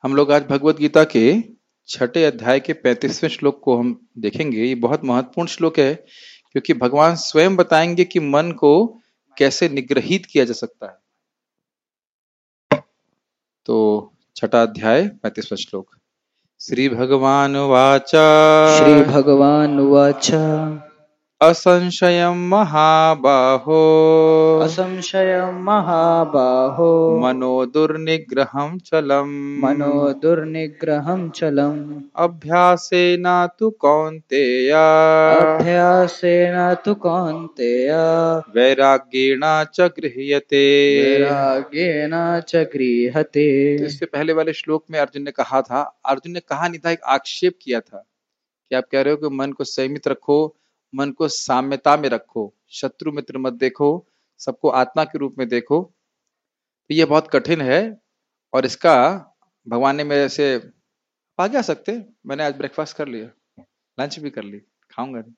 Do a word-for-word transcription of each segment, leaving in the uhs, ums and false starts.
हम लोग आज भगवत गीता के छठे अध्याय के पैंतीसवें श्लोक को हम देखेंगे। ये बहुत महत्वपूर्ण श्लोक है क्योंकि भगवान स्वयं बताएंगे कि मन को कैसे निग्रहित किया जा सकता है। तो छठा अध्याय पैंतीसवां श्लोक। श्री भगवान वाचा श्री भगवान उवाच असंशयं महाबाहो असंशयं महाबाहो मनो दुर्निग्रहं चलम् मनो दुर्निग्रहं चलम् अभ्यासेन तु कौन्तेय अभ्यासेन तु कौन्तेय वैराग्येण च गृह्यते। वैराग्येन च गृह्यते। तो इससे पहले वाले श्लोक में अर्जुन ने कहा था, अर्जुन ने कहा नहीं था, एक आक्षेप किया था कि आप कह रहे हो कि मन को संयमित रखो, मन को साम्यता में रखो, शत्रु मित्र मत देखो, सबको आत्मा के रूप में देखो। तो ये बहुत कठिन है और इसका भगवान ने मेरे से आगे आ सकते, मैंने आज ब्रेकफास्ट कर लिया, लंच भी कर ली, खाऊंगा नहीं।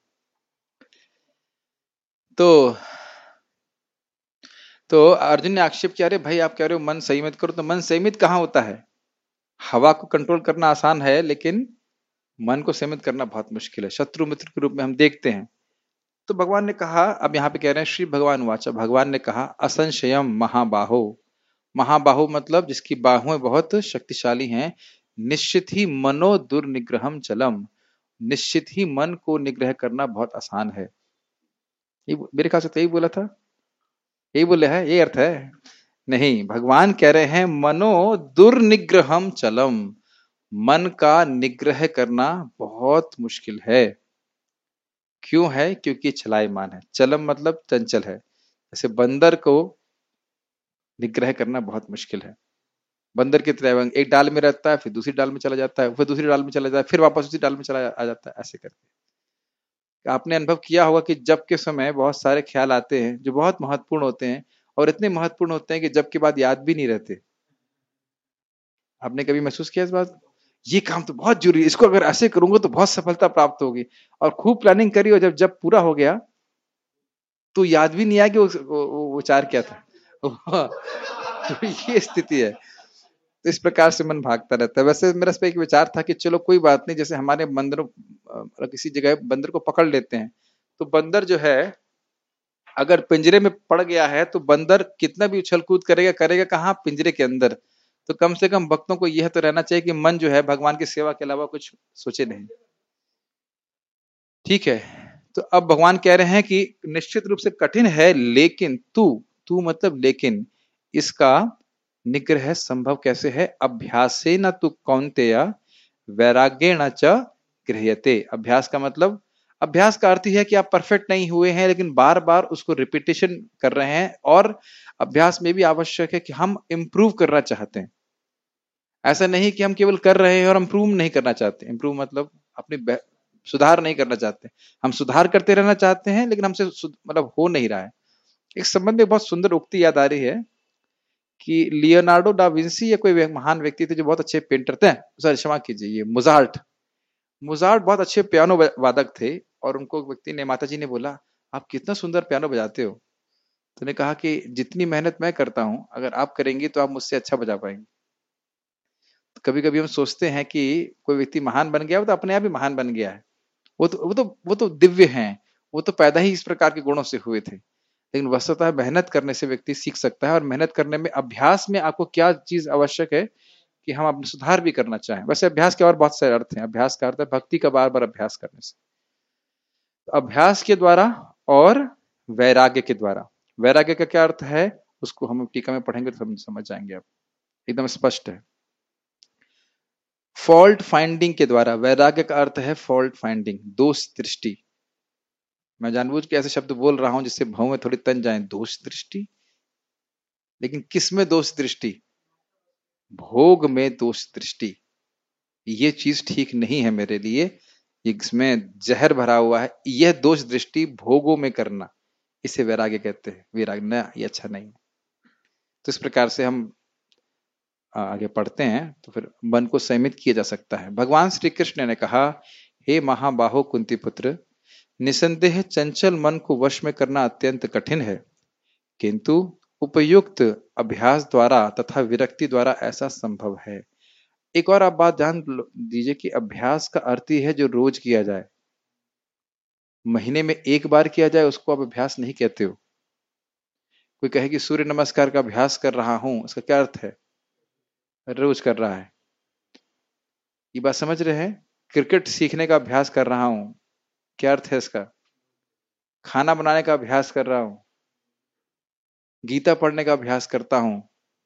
तो तो अर्जुन ने आक्षेप किया, अरे भाई आप कह रहे हो मन संयमित करो, तो मन संयमित कहाँ होता है? हवा को कंट्रोल करना आसान है लेकिन मन को संयमित करना बहुत मुश्किल है, शत्रु मित्र के रूप में हम देखते हैं। तो भगवान ने कहा, अब यहाँ पे कह रहे हैं श्री भगवान वाचा, भगवान ने कहा असंशयम महाबाहो। महाबाहो मतलब जिसकी बाहुएं बहुत शक्तिशाली हैं। निश्चित ही मनो दुर्निग्रहम चलम, निश्चित ही मन को निग्रह करना बहुत आसान है। ये मेरे ख्याल से तो यही बोला था, यही बोले है, ये अर्थ है। नहीं, भगवान कह रहे हैं मनो दुर्निग्रहम चलम, मन का निग्रह करना बहुत मुश्किल है। क्यों है? क्योंकि चलायमान है। चलम मतलब चंचल है। जैसे बंदर को निग्रह करना बहुत मुश्किल है। बंदर की तरह एक डाल में रहता है, फिर दूसरी डाल में चला जाता है, फिर दूसरी डाल में चला जाता है, फिर वापस उसी डाल में चला आ जाता है, ऐसे करके। आपने अनुभव किया होगा कि जब के समय बहुत सारे ख्याल आते हैं जो बहुत महत्वपूर्ण होते हैं और इतने महत्वपूर्ण होते हैं कि जब के बाद याद भी नहीं रहते। आपने कभी महसूस किया इस बात? ये काम तो बहुत जरूरी है, इसको अगर ऐसे करूंगा तो बहुत सफलता प्राप्त होगी, और खूब प्लानिंग करी और जब जब पूरा हो गया तो याद भी नहीं आया कि वो, वो, वो विचार क्या था। तो ये स्थिति है। तो इस प्रकार से मन भागता रहता है। वैसे मेरा इस पे एक विचार था कि चलो कोई बात नहीं, जैसे हमारे बंदरों किसी जगह बंदर को पकड़ लेते हैं, तो बंदर जो है अगर पिंजरे में पड़ गया है तो बंदर कितना भी उछल कूद करेगा, करेगा कहाँ? पिंजरे के अंदर। तो कम से कम भक्तों को यह तो रहना चाहिए कि मन जो है भगवान की सेवा के अलावा कुछ सोचे नहीं। ठीक है, तो अब भगवान कह रहे हैं कि निश्चित रूप से कठिन है, लेकिन तू तू मतलब लेकिन इसका निग्रह संभव कैसे है? अभ्यासेन तु कौन्तेय वैराग्येण च गृह्यते। अभ्यास का मतलब, अभ्यास का अर्थ है कि आप परफेक्ट नहीं हुए हैं लेकिन बार बार उसको रिपीटेशन कर रहे हैं, और अभ्यास में भी आवश्यक है कि हम इंप्रूव करना चाहते हैं। ऐसा नहीं कि हम केवल कर रहे हैं और इंप्रूव नहीं करना चाहते। इंप्रूव मतलब अपनी सुधार नहीं करना चाहते, हम सुधार करते रहना चाहते हैं लेकिन हमसे मतलब हो नहीं रहा है। एक संबंध में बहुत सुंदर उक्ति याद आ रही है कि लियोनार्डो डा विंसी या कोई महान व्यक्ति थे जो बहुत अच्छे पेंटर थे, सॉरी क्षमा कीजिए, ये मोजार्ट मोजार्ट बहुत अच्छे पियानो वादक थे, और उनको व्यक्ति ने, माता जी ने बोला आप कितना सुंदर पियानो बजाते हो। तो ने कहा कि जितनी मेहनत मैं करता हूं अगर आप करेंगी तो आप मुझसे अच्छा बजा पाएंगे। तो कभी कभी हम सोचते हैं कि कोई व्यक्ति महान बन गया, वो तो अपने आप ही महान बन गया है, वो तो वो तो वो तो दिव्य हैं, वो तो पैदा ही इस प्रकार के गुणों से हुए थे। लेकिन वस्तुतः मेहनत करने से व्यक्ति सीख सकता है, और मेहनत करने में अभ्यास में आपको क्या चीज आवश्यक है कि हम अपने सुधार भी करना चाहें। वैसे अभ्यास के और बहुत सारे अर्थ हैं। अभ्यास का अर्थ है भक्ति का बार बार अभ्यास करने से, तो अभ्यास के द्वारा और वैराग्य के द्वारा। वैराग्य का क्या अर्थ है उसको हम टीका में पढ़ेंगे तो समझ समझ जाएंगे आप, एकदम स्पष्ट है। फॉल्ट फाइंडिंग के द्वारा, वैराग्य का अर्थ है फॉल्ट फाइंडिंग, दोष दृष्टि। मैं जानबूझ के ऐसे शब्द बोल रहा हूं जिससे भाव में थोड़ी तन जाए, दोष दृष्टि। लेकिन किस में दोष दृष्टि? भोग में दोष दृष्टि। ये चीज ठीक नहीं है मेरे लिए, इसमें जहर भरा हुआ है, यह दोष दृष्टि भोगों में करना, इसे वैराग्य कहते हैं। वैराग्य ना, ये अच्छा नहीं है। तो इस प्रकार से हम आगे पढ़ते हैं तो फिर मन को संयमित किया जा सकता है। भगवान श्री कृष्ण ने कहा, हे महाबाहो कुंती पुत्र, निसंदेह चंचल मन को वश में करना अत्यंत कठिन है, किंतु उपयुक्त अभ्यास द्वारा तथा विरक्ति द्वारा ऐसा संभव है। एक और आप बात ध्यान दीजिए कि अभ्यास का अर्थ ही है जो रोज किया जाए। महीने में एक बार किया जाए उसको आप अभ्यास नहीं कहते हो। कोई कहे कि सूर्य नमस्कार का अभ्यास कर रहा हूं, इसका क्या अर्थ है? रोज कर रहा है। ये बात समझ रहे हैं? क्रिकेट सीखने का अभ्यास कर रहा हूं, क्या अर्थ है इसका? खाना बनाने का अभ्यास कर रहा हूं, गीता पढ़ने का अभ्यास करता हूं।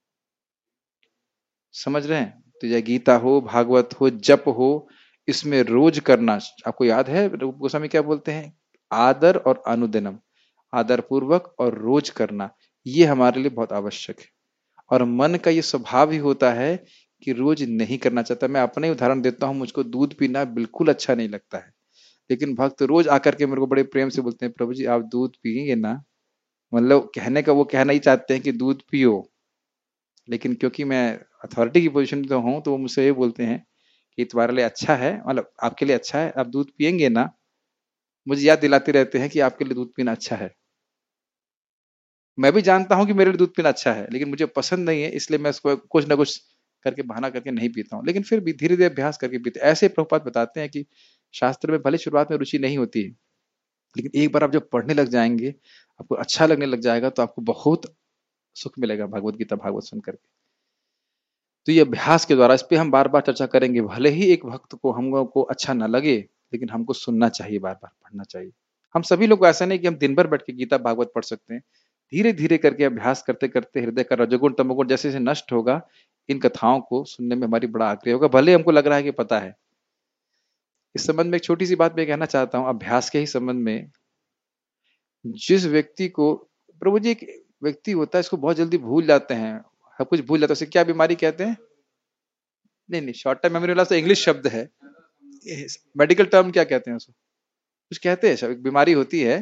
समझ रहे हैं? तो यह गीता हो, भागवत हो, जप हो, इसमें रोज करना। आपको याद है रूप गोस्वामी क्या बोलते हैं? आदर और अनुदिनम, आदर पूर्वक और रोज करना, ये हमारे लिए बहुत आवश्यक है। और मन का ये स्वभाव ही होता है कि रोज नहीं करना चाहता। मैं अपना ही उदाहरण देता हूँ, मुझको दूध पीना बिल्कुल अच्छा नहीं लगता है, लेकिन भक्त रोज आकर के मेरे को बड़े प्रेम से बोलते हैं, प्रभु जी आप दूध पिएंगे ना? मतलब कहने का वो कहना ही चाहते हैं कि दूध पियो, लेकिन क्योंकि मैं अथॉरिटी की पोजीशन पे हूँ तो वो मुझसे ये बोलते हैं कि तुम्हारे लिए अच्छा है, मतलब आपके लिए अच्छा है, आप दूध पिएंगे ना? मुझे याद दिलाते रहते हैं कि आपके लिए दूध पीना अच्छा है। मैं भी जानता हूँ कि मेरे लिए दूध पीना अच्छा है, लेकिन मुझे पसंद नहीं है, इसलिए मैं इसको कुछ ना कुछ करके बहाना करके नहीं पीता हूँ, लेकिन फिर भी धीरे धीरे अभ्यास करके पीते। ऐसे प्रभुपाद बताते हैं कि शास्त्र में भले शुरुआत में रुचि नहीं होती है, लेकिन एक बार आप जब पढ़ने लग जाएंगे, आपको अच्छा लगने लग जाएगा, तो आपको बहुत सुख मिलेगा भगवत गीता भागवत सुन करके। तो ये अभ्यास के द्वारा, इस पे हम बार बार चर्चा करेंगे। भले ही एक भक्त को हम लोगों को अच्छा ना लगे, लेकिन हमको सुनना चाहिए, बार बार पढ़ना चाहिए। हम सभी लोग ऐसा नहीं कि हम दिन भर बैठ के गीता भागवत पढ़ सकते हैं। धीरे धीरे करके अभ्यास करते करते हृदय का रजोगुण तमोगुण जैसे जैसे नष्ट होगा, इन कथाओं को सुनने में हमारी बड़ा आग्रह होगा, भले हमको लग रहा है कि पता है। इस संबंध में एक छोटी सी बात मैं कहना चाहता हूँ, अभ्यास के ही संबंध में। जिस व्यक्ति को, प्रभु जी, एक व्यक्ति होता है इसको बहुत जल्दी भूल जाते हैं, हर कुछ भूल जाता है, उसे क्या बीमारी कहते हैं? नहीं नहीं, शॉर्ट टर्म मेमोरी लॉस तो इंग्लिश शब्द है, मेडिकल टर्म क्या कहते हैं उसको? कुछ कहते हैं, एक बीमारी होती है।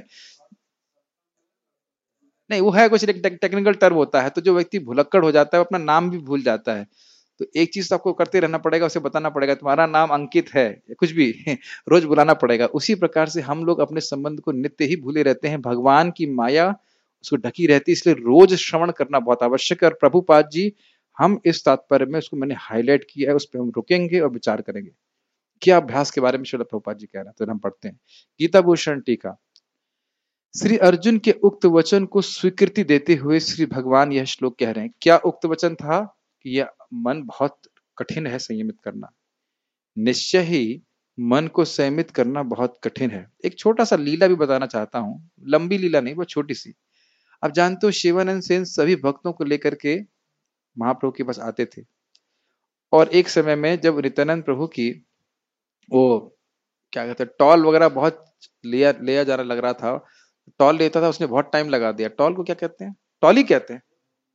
नहीं, वो है कुछ टेक्निकल टर्म होता है। तो जो व्यक्ति भुलक्कड़ हो जाता है, वो अपना नाम भी भूल जाता है। तो एक चीज तो आपको करते रहना पड़ेगा, उसे बताना पड़ेगा तुम्हारा नाम अंकित है, कुछ भी रोज बुलाना पड़ेगा। उसी प्रकार से हम लोग अपने संबंध को नित्य ही भूले रहते हैं, भगवान की माया उसको ढकी रहती है, इसलिए रोज श्रवण करना बहुत आवश्यक है। और प्रभुपाद जी, हम इस तात्पर्य में, उसको मैंने हाईलाइट किया है, उस पर हम रुकेंगे और विचार करेंगे क्या अभ्यास के बारे में श्रील प्रभुपाद जी कह रहे हैं। तो हम पढ़ते हैं गीता भूषण टीका। श्री अर्जुन के उक्त वचन को स्वीकृति देते हुए श्री भगवान यह श्लोक कह रहे हैं। क्या उक्त वचन था? कि यह मन बहुत कठिन है संयमित करना। निश्चय ही मन को संयमित करना बहुत कठिन है। एक छोटा सा लीला भी बताना चाहता हूं, लंबी लीला नहीं, बहुत छोटी सी। आप जानते हो शिवानंद सेन सभी भक्तों को लेकर के महाप्रभु के पास आते थे, और एक समय में जब नित्यानंद प्रभु की वो क्या कहते हैं टॉल वगैरह बहुत लिया लिया जाना लग रहा था, टॉल लेता था, उसने बहुत टाइम लगा दिया। टॉल को क्या कहते हैं? टॉल ही कहते हैं।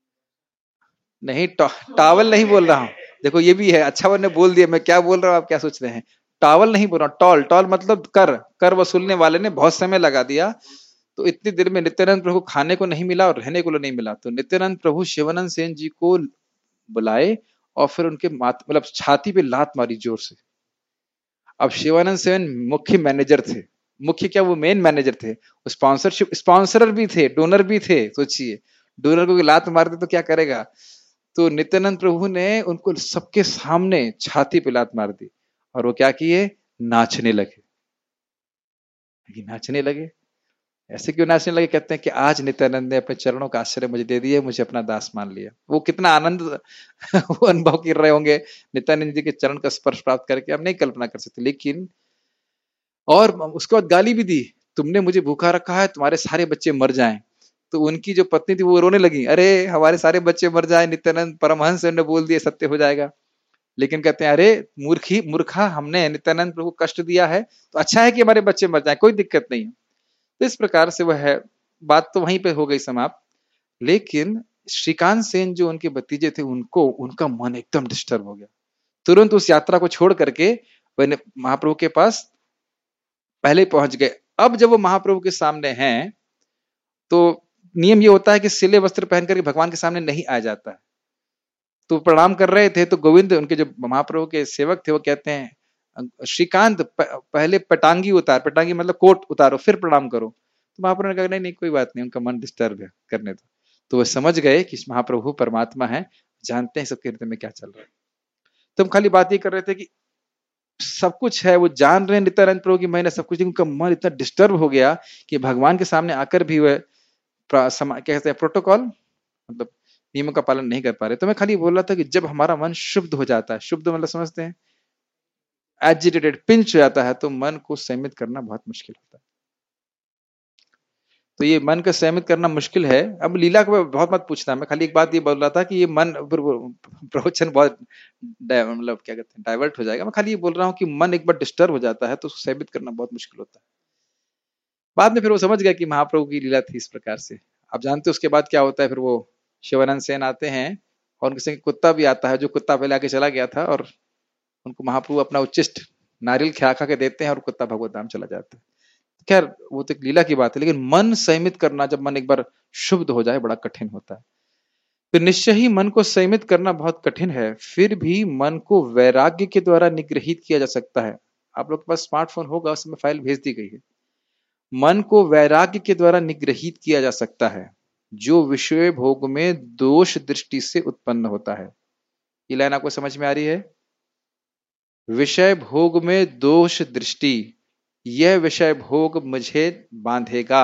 नहीं, टॉवल नहीं बोल रहा हूं, देखो ये भी है, अच्छा मैंने बोल दिया, मैं क्या बोल रहा हूँ, आप क्या सोच रहे हैं? टॉवल नहीं बोल रहा हूँ, टॉल। टॉल मतलब कर कर वसूलने वाले ने बहुत समय लगा दिया। तो इतनी देर में नित्यानंद प्रभु खाने को नहीं मिला और रहने को नहीं मिला, तो नित्यानंद प्रभु शिवानंद सेन जी को बुलाए और फिर उनके माथ मतलब छाती पे लात मारी जोर से। अब शिवानंद सेन मुख्य मैनेजर थे, मुख्य क्या, वो मेन मैनेजर थे, स्पॉन्सरशिप स्पॉन्सरर भी थे, डोनर भी थे। सोचिए, डोनर को लात मार दे तो क्या करेगा? तो नित्यानंद प्रभु ने उनको सबके सामने छाती पे लात मार दी, और वो क्या किए? नाचने लगे। नाचने लगे। ऐसे क्यों नाचने लगे? कहते हैं कि आज नित्यानंद ने अपने चरणों का आश्रय मुझे दे दिया, मुझे अपना दास मान लिया। वो कितना आनंद वो अनुभव कर रहे होंगे नित्यानंद जी के चरण का स्पर्श प्राप्त करके, हम नहीं कल्पना कर सकते। लेकिन और उसके बाद गाली भी दी, तुमने मुझे भूखा रखा है, तुम्हारे सारे बच्चे मर जाएं। तो उनकी जो पत्नी थी वो रोने लगी, अरे हमारे सारे बच्चे मर जाए, नित्यानंद परमहंस ने बोल दिया सत्य हो जाएगा। लेकिन कहते हैं, अरे मूर्खी मूर्खा, हमने नित्यानंद प्रभु को कष्ट दिया है, तो अच्छा है कि हमारे बच्चे मर जाए, कोई दिक्कत नहीं है। तो इस प्रकार से वह है, बात तो वहीं पे हो गई समाप्त। लेकिन श्रीकांत सेन जो उनके भतीजे थे, उनको उनका मन एकदम डिस्टर्ब हो गया। तुरंत उस यात्रा को छोड़ करके वह महाप्रभु के पास पहले पहुंच गए। अब जब वो महाप्रभु के सामने हैं, तो नियम ये होता है कि सिले वस्त्र पहन करके भगवान के सामने नहीं आया जाता है। तो प्रणाम कर रहे थे, तो गोविंद उनके जो महाप्रभु के सेवक थे वो कहते हैं, श्रीकांत पहले पटांगी उतार, पटांगी मतलब कोट उतारो, फिर प्रणाम करो। तो महाप्रभु ने कहा नहीं नहीं कोई बात नहीं, उनका मन डिस्टर्ब है, करने दो। तो वो समझ गए कि महाप्रभु परमात्मा है, जानते हैं सबके हृदय में क्या चल रहा है। तुम खाली बात ये कर रहे थे कि सब कुछ है, वो जान रहे हैं नित्यानंद प्रभु की मैंने सब कुछ, लेकिन उनका मन इतना डिस्टर्ब हो गया कि भगवान के सामने आकर भी वह प्रा- समा- क्या कहते हैं प्रोटोकॉल, मतलब नियमों का पालन नहीं कर पा रहे। तो मैं खाली बोल रहा था कि जब हमारा मन शुद्ध हो जाता है, शुद्ध मतलब समझते हैं, एजिटेटेड, पिंच हो जाता है, तो मन को संयमित करना बहुत मुश्किल होता है। तो ये मन को संयमित करना मुश्किल है। अब लीला को बहुत मत पूछना, मैं खाली एक बात ये बोल रहा था कि ये मन प्रवचन बहुत डाय- मतलब क्या कहते हैं डाइवर्ट हो जाएगा। मैं खाली ये बोल रहा हूँ कि मन एक बार डिस्टर्ब हो जाता है तो उसको संयमित करना बहुत मुश्किल होता है। बाद में फिर वो समझ गया कि महाप्रभु की लीला थी इस प्रकार से। आप जानते हो उसके बाद क्या होता है, फिर वो शिवानंद सेन आते हैं और उनके संग कुत्ता भी आता है, जो कुत्ता पहले आके चला गया था, और उनको महाप्रभु अपना उच्चिष्ट नारियल खिला खा के देते हैं और कुत्ता भगवत धाम चला जाता है। खैर वो तो एक लीला की बात है, लेकिन मन संयमित करना, जब मन एक बार शुद्ध हो जाए, बड़ा कठिन होता है। फिर निश्चय ही मन को संयमित करना बहुत कठिन है, फिर भी मन को वैराग्य के द्वारा निग्रहित किया जा सकता है। आप लोग के पास स्मार्टफोन होगा, उसमें फाइल भेज दी गई है। मन को वैराग्य के द्वारा निग्रहित किया जा सकता है, जो विषय भोग में दोष दृष्टि से उत्पन्न होता है। ये लाइन आपको समझ में आ रही है? विषय भोग में दोष दृष्टि, यह विषय भोग मुझे बांधेगा।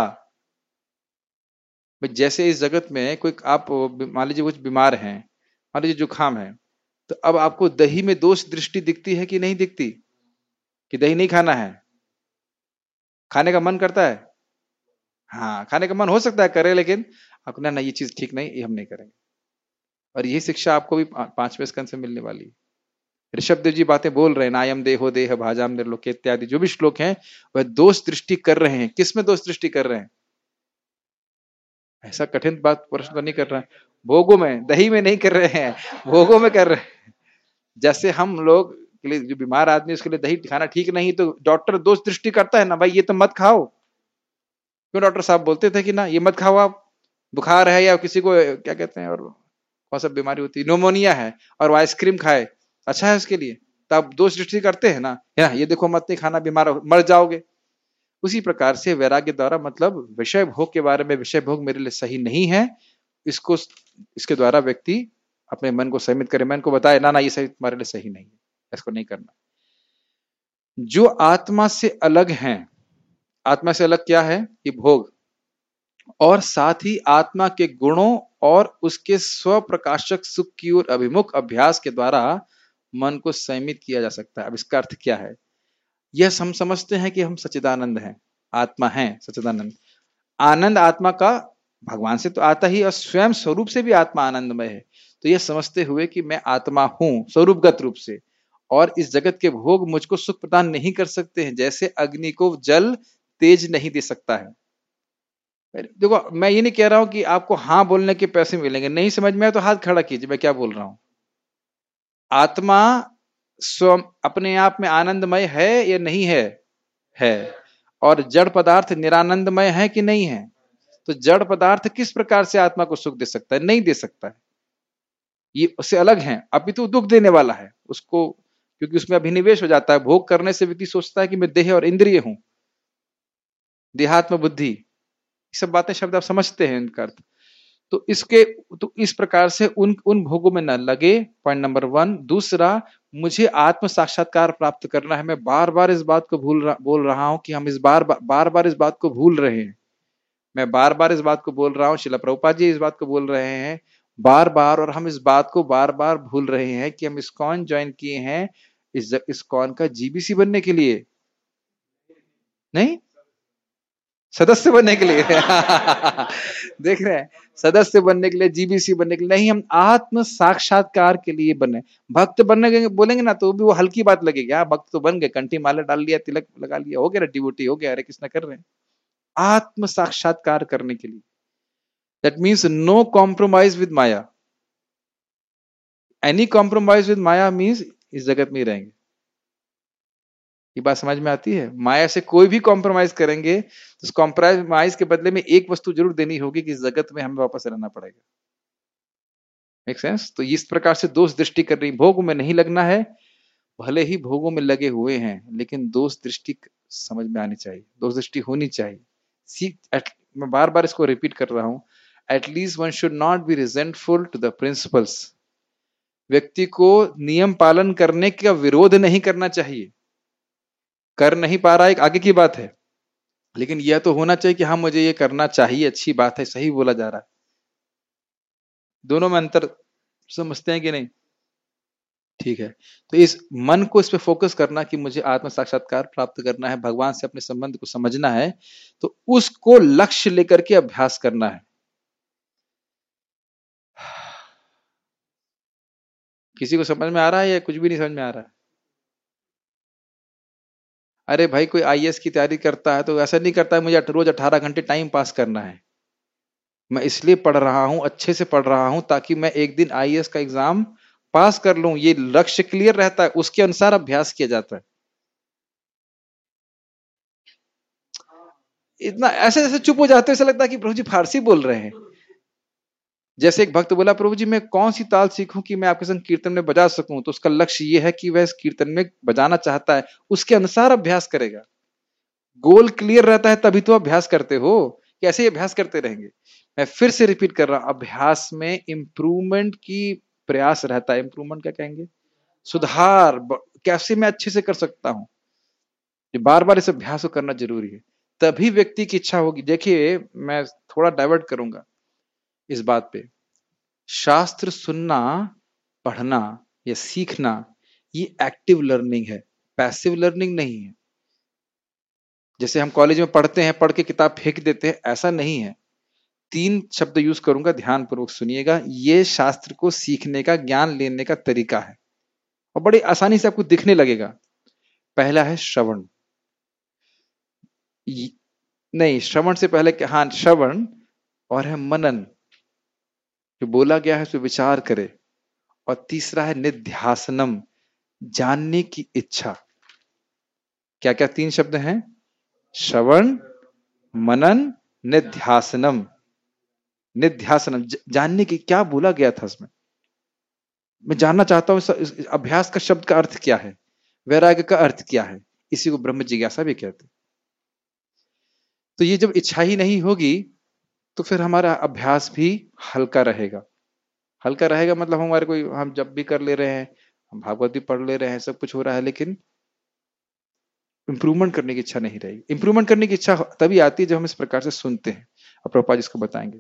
जैसे इस जगत में कोई, आप मान लीजिए कुछ बीमार हैं, मान लीजिए जुकाम है, तो अब आपको दही में दोष दृष्टि दिखती है कि नहीं दिखती, कि दही नहीं खाना है, खाने का मन करता है? हाँ, खाने का मन हो सकता है करे, लेकिन आपको ना, ना ये चीज ठीक नहीं, ये हम नहीं करेंगे। और यही शिक्षा आपको भी पांचवें स्कंद से मिलने वाली है। ऋषभ देव जी बातें बोल रहे हैं, नायम देहो देह भाजाम निर्लोके इत्यादि जो भी श्लोक हैं, वह दोष दृष्टि कर रहे हैं। किस में दोष दृष्टि कर रहे हैं? ऐसा कठिन बात प्रश्न तो नहीं कर रहे हैं, भोगों में, दही में नहीं कर रहे हैं, भोगों में कर रहे हैं। जैसे हम लोग के लिए, जो बीमार आदमी उसके लिए दही खाना ठीक नहीं, तो डॉक्टर दोष दृष्टि करता है ना, भाई ये तो मत खाओ। क्यों डॉक्टर साहब बोलते थे कि ना ये मत खाओ, आप बुखार है या किसी को क्या कहते हैं और कौन सा बीमारी होती है, निमोनिया है, और वो आइसक्रीम खाए, अच्छा है उसके लिए, तो आप दोष दृष्टि करते हैं ना, या ये देखो मत नहीं खाना, बीमार मर जाओगे। उसी प्रकार से वैराग्य द्वारा, मतलब विषय भोग के बारे में, विषय भोग मेरे लिए सही नहीं है, इसको, इसके द्वारा व्यक्ति अपने मन को संयमित करे, मन को बताए ना ना ये सही, तुम्हारे लिए सही नहीं है, इसको नहीं करना। जो आत्मा से अलग हैं, आत्मा से अलग क्या है? ये भोग, और साथ ही आत्मा के गुणों और उसके स्व प्रकाशक सुख की ओर अभिमुख अभ्यास के द्वारा मन को संयमित किया जा सकता है। अब इसका अर्थ क्या है? यह हम समझते हैं कि हम सच्चिदानंद हैं, आत्मा है सच्चिदानंद, आनंद आत्मा का भगवान से तो आता ही, और स्वयं स्वरूप से भी आत्मा आनंदमय है। तो यह समझते हुए कि मैं आत्मा हूं स्वरूपगत रूप से, और इस जगत के भोग मुझको सुख प्रदान नहीं कर सकते हैं, जैसे अग्नि को जल तेज नहीं दे सकता है। देखो मैं ये नहीं कह रहा हूं कि आपको हाँ बोलने के पैसे मिलेंगे, नहीं समझ में आए तो हाथ खड़ा कीजिए, मैं क्या बोल रहा हूं। आत्मा स्व अपने आप में आनंदमय है या नहीं है? है। और जड़ पदार्थ निरानंदमय है कि नहीं है? तो जड़ पदार्थ किस प्रकार से आत्मा को सुख दे सकता है? नहीं दे सकता है, ये उससे अलग है, अपितु दुख देने वाला है उसको, क्योंकि उसमें अभिनिवेश हो जाता है। भोग करने से व्यक्ति सोचता है कि मैं देह और इंद्रिय हूं, देहात्म बुद्धि, सब बातें शब्द आप समझते हैं इनका अर्थ। तो इसके, तो इस प्रकार से उन उन भोगों में न लगे, पॉइंट नंबर वन। दूसरा, मुझे आत्म साक्षात्कार प्राप्त करना है। मैं बार बार इस बात को भूल रहा बोल रहा हूं कि हम इस बार बार बार इस बात को भूल रहे हैं। मैं बार बार इस बात को बोल रहा हूँ, शिला प्रभुपाद जी इस बात को बोल रहे हैं बार बार, और हम इस बात को बार बार भूल रहे हैं कि हम इस्कॉन ज्वाइन किए हैं इस इस्कॉन का जीबीसी बनने के लिए, नहीं सदस्य बनने के लिए देख रहे हैं, सदस्य बनने के लिए, जीबीसी बनने के लिए नहीं, हम आत्म साक्षात्कार के लिए बने। भक्त बनने के बोलेंगे ना तो भी वो हल्की बात लगेगी, हाँ भक्त तो बन गए, कंठी माला डाल लिया, तिलक लगा लिया, हो गया डिवोटी, हो गया, हरे कृष्णा कर रहे हैं। आत्म साक्षात्कार करने के लिए, that means no compromise with maya. Any compromise with maya means इस जगत में ही रहेंगे। ये बात समझ में आती है? माया से कोई भी कॉम्प्रोमाइज करेंगे तो उस कॉम्प्रोमाइज के बदले में एक वस्तु जरूर देनी होगी कि इस जगत में हमें वापस रहना पड़ेगा। Make sense? तो इस प्रकार से दोष दृष्टि कर रही, भोग में नहीं लगना है, भले ही भोगों में लगे हुए हैं, लेकिन दोष दृष्टि समझ में आनी चाहिए, दोष दृष्टि होनी चाहिए। सी, मैं बार बार इसको रिपीट कर रहा हूं, at least one should not be resentful to the principles. व्यक्ति को नियम पालन करने का विरोध नहीं करना चाहिए। कर नहीं पा रहा है एक आगे की बात है, लेकिन यह तो होना चाहिए कि हाँ मुझे ये करना चाहिए, अच्छी बात है, सही बोला जा रहा है। दोनों में अंतर समझते हैं कि नहीं? ठीक है। तो इस मन को इस पे फोकस करना कि मुझे आत्म साक्षात्कार प्राप्त करना है, भगवान से अपने संबंध को समझना है, तो उसको लक्ष्य लेकर के अभ्यास करना है। किसी को समझ में आ रहा है या कुछ भी नहीं समझ में आ रहा है? अरे भाई कोई आई ए एस की तैयारी करता है तो ऐसा नहीं करता है मुझे रोज अठारह घंटे टाइम पास करना है। मैं इसलिए पढ़ रहा हूं, अच्छे से पढ़ रहा हूं ताकि मैं एक दिन आई ए एस का एग्जाम पास कर लूं। ये लक्ष्य क्लियर रहता है, उसके अनुसार अभ्यास किया जाता है। इतना ऐसे ऐसे चुप हो जाते हैं, ऐसा लगता है कि प्रभु जी फारसी बोल रहे हैं। जैसे एक भक्त बोला, प्रभु जी मैं कौन सी ताल सीखूं कि मैं आपके संग कीर्तन में बजा सकूं? तो उसका लक्ष्य ये है कि वह इस कीर्तन में बजाना चाहता है, उसके अनुसार अभ्यास करेगा। गोल क्लियर रहता है तभी तो अभ्यास करते हो, कि ऐसे ही अभ्यास करते रहेंगे। मैं फिर से रिपीट कर रहा हूं, अभ्यास में इंप्रूवमेंट की प्रयास रहता है। इंप्रूवमेंट क्या कहेंगे? सुधार, कैसे मैं अच्छे से कर सकता हूं। बार बार इस अभ्यास को करना जरूरी है, तभी व्यक्ति की इच्छा होगी। देखिए मैं थोड़ा डाइवर्ट करूंगा इस बात पे। शास्त्र सुनना, पढ़ना या सीखना ये एक्टिव लर्निंग है, पैसिव लर्निंग नहीं है। जैसे हम कॉलेज में पढ़ते हैं, पढ़ के किताब फेंक देते हैं, ऐसा नहीं है। तीन शब्द यूज करूंगा, ध्यान पूर्वक सुनिएगा। ये शास्त्र को सीखने का, ज्ञान लेने का तरीका है और बड़ी आसानी से आपको दिखने लगेगा। पहला है श्रवण। नहीं, श्रवण से पहले क्या? हाँ, श्रवण। और है मनन, जो बोला गया है उस पर विचार करे। और तीसरा है निध्यासनम, जानने की इच्छा। क्या क्या तीन शब्द हैं? श्रवण, मनन, निध्यासनम। निध्यासनम, जानने की, क्या बोला गया था उसमें, मैं जानना चाहता हूं। इस अभ्यास का शब्द का अर्थ क्या है, वैराग्य का अर्थ क्या है। इसी को ब्रह्म जिज्ञासा भी कहते हैं। तो ये जब इच्छा ही नहीं होगी तो फिर हमारा अभ्यास भी हल्का रहेगा। हल्का रहेगा मतलब हमारे कोई, हम जब भी कर ले रहे हैं, हम भागवत भी पढ़ ले रहे हैं, सब कुछ हो रहा है, लेकिन इंप्रूवमेंट करने की इच्छा नहीं रहेगी। इंप्रूवमेंट करने की इच्छा तभी आती है जब हम इस प्रकार से सुनते हैं। और प्रभुपाद जिसको बताएंगे,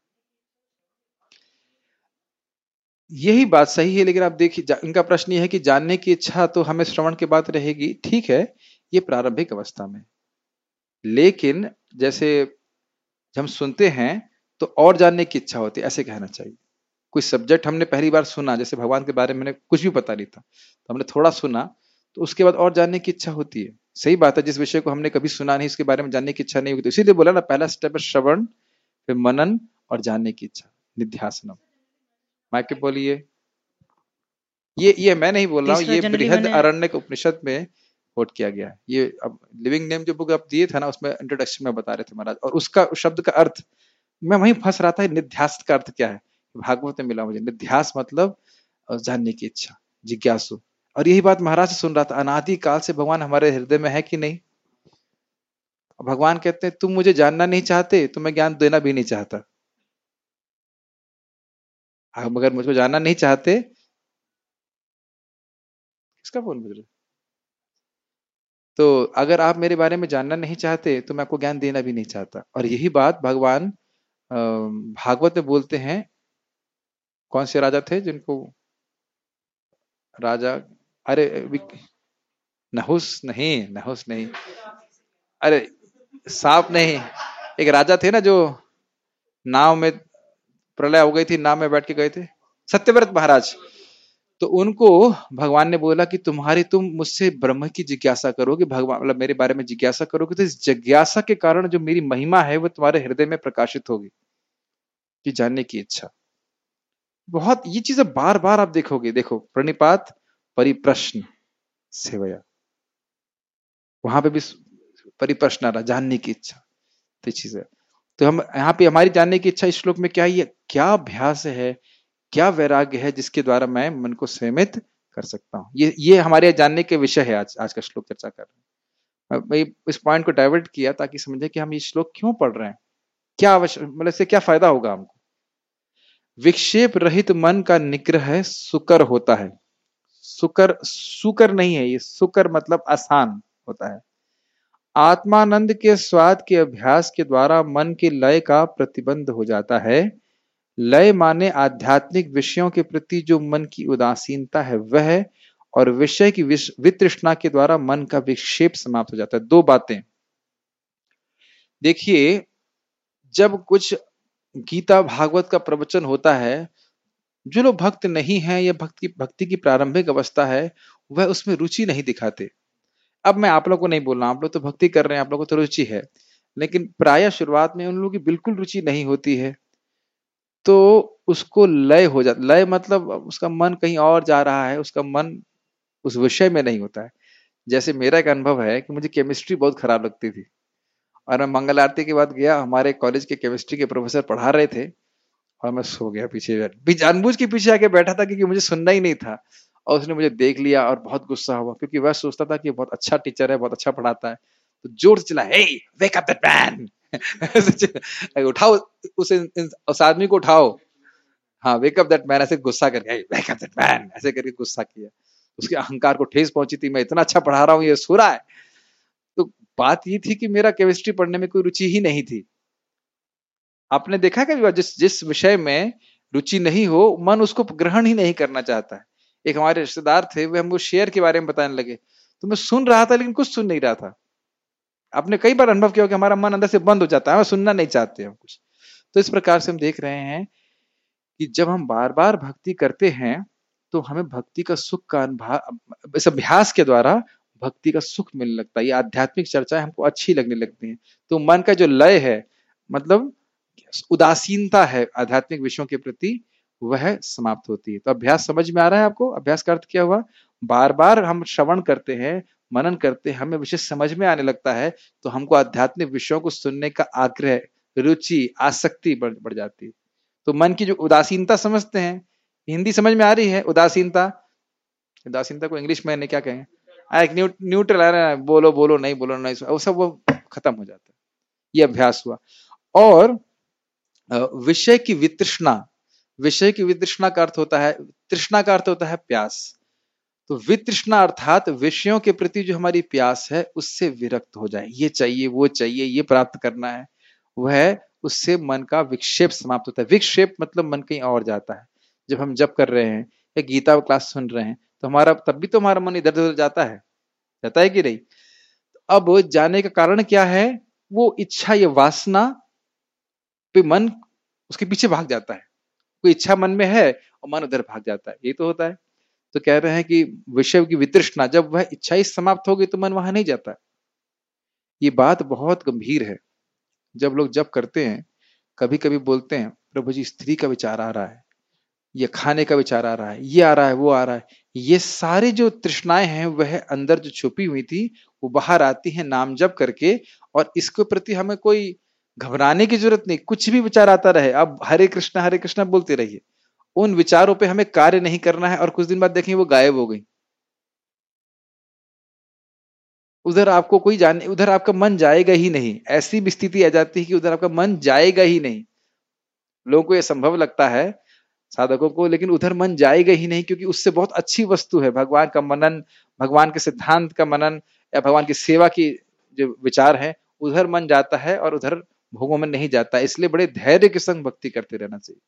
यही बात सही है। लेकिन आप देखिए, इनका प्रश्न ये है कि जानने की इच्छा तो हमें श्रवण के बाद रहेगी, ठीक है, ये प्रारंभिक अवस्था में। लेकिन जैसे जब हम सुनते हैं तो और जानने की इच्छा होती है, ऐसे कहना चाहिए। कोई सब्जेक्ट हमने पहली बार सुना, जैसे भगवान के बारे में कुछ भी पता नहीं था, तो हमने थोड़ा सुना, तो उसके बाद और जानने की इच्छा होती है। सही बात है, जिस विषय को हमने कभी सुना नहीं, उसके बारे में जानने की इच्छा नहीं होती। तो इसीलिए बोला ना, पहला स्टेप है श्रवण, फिर मनन और जानने की इच्छा, निध्यासनम। माइक बोलिए। ये ये मैं नहीं बोल रहा हूँ, ये बृहद अरण्यक उपनिषद में कोट किया गया है। ये अब लिविंग नेम जो बुक आप दिए था ना, उसमें इंट्रोडक्शन में बता रहे थे महाराज, और उसका शब्द का अर्थ मैं वहीं फंस रहा था। निध्यास का अर्थ क्या है, भागवत में मिला मुझे। निध्यास मतलब जानने की इच्छा, जिज्ञासु। और यही बात महाराज से सुन रहा था, अनादि काल से भगवान हमारे हृदय में है कि नहीं। भगवान कहते हैं तुम मुझे जानना नहीं चाहते तो मैं ज्ञान देना भी नहीं चाहता। आप अगर मुझको जानना नहीं चाहते, किसका फोन बज रहा है? तो अगर आप मेरे बारे में जानना नहीं चाहते तो मैं आपको ज्ञान देना भी नहीं चाहता। और यही बात भगवान भागवत में बोलते हैं। कौन से राजा थे जिनको राजा, अरे नहुस नहीं, नहुस नहीं, अरे सांप नहीं, एक राजा थे ना जो नाव में, प्रलय हो गई थी, नाव में बैठ के गए थे, सत्यव्रत महाराज। तो उनको भगवान ने बोला कि तुम्हारी तुम मुझसे ब्रह्म की जिज्ञासा करोगे, भगवान मतलब मेरे बारे में जिज्ञासा करोगे, तो इस जिज्ञासा के कारण जो मेरी महिमा है वो तुम्हारे हृदय में प्रकाशित होगी, कि जानने की इच्छा। बहुत ये चीजें बार बार आप देखोगे। देखो प्रणिपात परिप्रश्न सेवया, वहां पे भी परिप्रश्न आ रहा, जानने की इच्छा। तो चीजें, तो हम यहाँ पे हमारी जानने की इच्छा इस श्लोक में क्या है, क्या अभ्यास है, क्या वैराग्य है जिसके द्वारा मैं मन को संयमित कर सकता हूँ। ये ये हमारे जानने के विषय है। आज आज का श्लोक चर्चा कर रहे हैं। मैं इस पॉइंट को डाइवर्ट किया ताकि समझे कि हम ये श्लोक क्यों पढ़ रहे हैं, क्या आवश्यक, मतलब इससे क्या फायदा होगा हमको। विक्षेप रहित मन का निग्रह सुकर होता है। सुकर सुकर नहीं है, ये सुकर मतलब आसान होता है। आत्मानंद के स्वाद के अभ्यास के द्वारा मन के लय का प्रतिबंध हो जाता है। लय माने आध्यात्मिक विषयों के प्रति जो मन की उदासीनता है वह, और विषय की वितृष्णा के द्वारा मन का विक्षेप समाप्त हो जाता है। दो बातें देखिए, जब कुछ गीता भागवत का प्रवचन होता है, जो लोग भक्त नहीं है या भक्ति भक्ति की प्रारंभिक अवस्था है वह उसमें रुचि नहीं दिखाते। अब मैं आप लोग को नहीं बोल रहा, आप लोग तो भक्ति कर रहे हैं, आप लोगों को तो रुचि है, लेकिन प्राय शुरुआत में उन लोगों की बिल्कुल रुचि नहीं होती है, तो उसको लय हो जाता। लय मतलब उसका मन कहीं और जा रहा है, उसका मन उस विषय में नहीं होता है। जैसे मेरा एक अनुभव है कि मुझे केमिस्ट्री बहुत खराब लगती थी, और मैं मंगल आरती के बाद गया, हमारे कॉलेज के केमिस्ट्री के प्रोफेसर पढ़ा रहे थे और मैं सो गया पीछे, भी जानबूझ के पीछे आके बैठा था क्योंकि मुझे सुनना ही नहीं था। और उसने मुझे देख लिया और बहुत गुस्सा हुआ, क्योंकि वह सोचता था कि बहुत अच्छा टीचर है, बहुत अच्छा पढ़ाता है। तो जोर से चिल्ला, hey wake up that man, उठाओ उस उस आदमी को उठाओ, हाँ वेक अप दैट मैन, ऐसे गुस्सा करके वेक अप दैट मैन ऐसे करके गुस्सा किया। उसके अहंकार को ठेस पहुंची थी, मैं इतना अच्छा पढ़ा रहा हूँ, ये सो रहा है। तो बात ये थी कि मेरा केमिस्ट्री पढ़ने में कोई रुचि ही नहीं थी। आपने देखा कभी, जिस जिस विषय में रुचि नहीं हो मन उसको ग्रहण ही नहीं करना चाहता है। एक हमारे रिश्तेदार थे, वे हमको शेयर के बारे में बताने लगे, तो मैं सुन रहा था लेकिन कुछ सुन नहीं रहा था। आपने कई बार अनुभव किया कि हमारा मन अंदर से बंद हो जाता है, हम सुनना नहीं चाहते हम कुछ। तो इस प्रकार से हम देख रहे हैं कि जब हम बार बार भक्ति करते हैं तो हमें भक्ति का सुख का अनुभव, इस अभ्यास के द्वारा भक्ति का सुख मिलने लगता है। ये आध्यात्मिक चर्चाएं हमको अच्छी लगने लगती हैं। तो मन का जो लय है, मतलब उदासीनता है आध्यात्मिक विषयों के प्रति, वह समाप्त होती है। तो अभ्यास समझ में आ रहा है आपको? अभ्यास का अर्थ क्या हुआ? बार बार हम श्रवण करते हैं, मनन करते हैं, हमें विषय समझ में आने लगता है, तो हमको आध्यात्मिक विषयों को सुनने का आग्रह, रुचि, आसक्ति बढ़ बढ़ जाती है। तो मन की जो उदासीनता समझते हैं, हिंदी समझ में आ रही है? उदासीनता, उदासीनता को इंग्लिश में क्या कहें? एक न्यू, न्यूट्रल है, बोलो बोलो नहीं बोलो नहीं, वो सब वो खत्म हो जाता है। ये अभ्यास हुआ। और विषय की वितृष्णा, विषय की वितृष्णा का अर्थ होता है, तृष्णा का अर्थ होता है प्यास। तो वितृष्णा अर्थात विषयों के प्रति जो हमारी प्यास है उससे विरक्त हो जाए, ये चाहिए वो चाहिए ये प्राप्त करना है, वह उससे मन का विक्षेप समाप्त होता है। विक्षेप मतलब मन कहीं और जाता है। जब हम जप कर रहे हैं या गीता क्लास सुन रहे हैं तो हमारा तब भी तो हमारा मन इधर उधर जाता है, जाता है कि नहीं? अब जाने का कारण क्या है? वो इच्छा, ये वासना पे मन उसके पीछे भाग जाता है। कोई इच्छा मन में है और मन उधर भाग जाता है, ये तो होता है। तो कह रहे हैं कि विषय की वितृष्णा, जब वह इच्छा ही समाप्त होगी तो मन वहां नहीं जाता। ये बात बहुत गंभीर है। जब लोग जप करते हैं, कभी कभी बोलते हैं प्रभु जी स्त्री का विचार आ रहा है, ये खाने का विचार आ रहा है, ये आ रहा है, वो आ रहा है, ये सारी जो तृष्णाएं हैं वह अंदर जो छुपी हुई थी वो बाहर आती हैं नाम जप करके। और इसके प्रति हमें कोई घबराने की जरूरत नहीं, कुछ भी विचार आता रहे, अब हरे कृष्णा हरे कृष्णा बोलते रहिए, उन विचारों पे हमें कार्य नहीं करना है और कुछ दिन बाद देखेंगे वो गायब हो गई। उधर आपको कोई जाने, उधर आपका मन जाएगा ही नहीं। ऐसी भी स्थिति आ जाती है कि उधर आपका मन जाएगा ही नहीं। लोगों को यह संभव लगता है, साधकों को, लेकिन उधर मन जाएगा ही नहीं, क्योंकि उससे बहुत अच्छी वस्तु है भगवान का मनन, भगवान के सिद्धांत का मनन या भगवान की सेवा की जो विचार है, उधर मन जाता है और उधर भोगों में नहीं जाता। इसलिए बड़े धैर्य के संग भक्ति करते रहना चाहिए।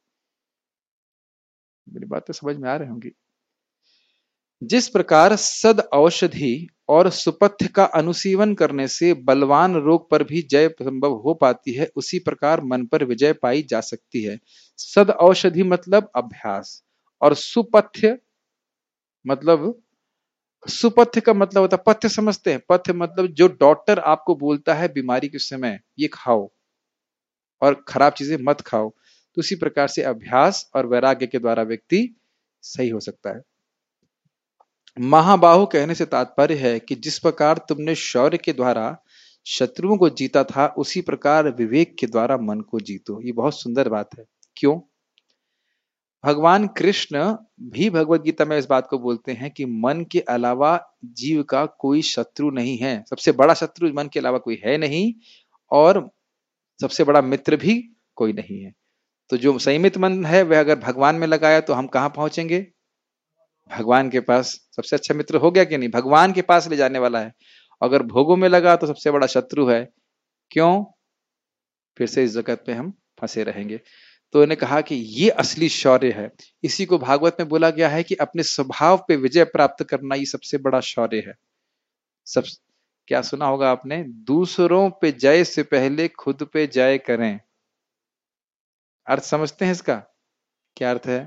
मेरी बात तो समझ में आ रही होंगी। जिस प्रकार सद औषधि और सुपथ्य का अनुसीवन करने से बलवान रोग पर भी जय संभव हो पाती है, उसी प्रकार मन पर विजय पाई जा सकती है। सद औषधि मतलब अभ्यास, और सुपथ्य मतलब, सुपथ्य का मतलब होता है, पथ्य समझते हैं? पथ्य मतलब जो डॉक्टर आपको बोलता है बीमारी के समय ये खाओ और खराब चीजें मत खाओ। तो उसी प्रकार से अभ्यास और वैराग्य के द्वारा व्यक्ति सही हो सकता है। महाबाहु कहने से तात्पर्य है कि जिस प्रकार तुमने शौर्य के द्वारा शत्रुओं को जीता था, उसी प्रकार विवेक के द्वारा मन को जीतो। ये बहुत सुंदर बात है। क्यों? भगवान कृष्ण भी भगवत गीता में इस बात को बोलते हैं कि मन के अलावा जीव का कोई शत्रु नहीं है। सबसे बड़ा शत्रु मन के अलावा कोई है नहीं, और सबसे बड़ा मित्र भी कोई नहीं है। तो जो संयमित मन है वह अगर भगवान में लगाया तो हम कहाँ पहुंचेंगे? भगवान के पास। सबसे अच्छा मित्र हो गया कि नहीं? भगवान के पास ले जाने वाला है। अगर भोगों में लगा तो सबसे बड़ा शत्रु है। क्यों? फिर से इस जगत पे हम फंसे रहेंगे। तो इन्हें कहा कि ये असली शौर्य है। इसी को भागवत में बोला गया है कि अपने स्वभाव पे विजय प्राप्त करना ये सबसे बड़ा शौर्य है। सब क्या सुना होगा आपने? दूसरों पे जय से पहले खुद पे जय करें। अर्थ समझते हैं इसका? क्या अर्थ है?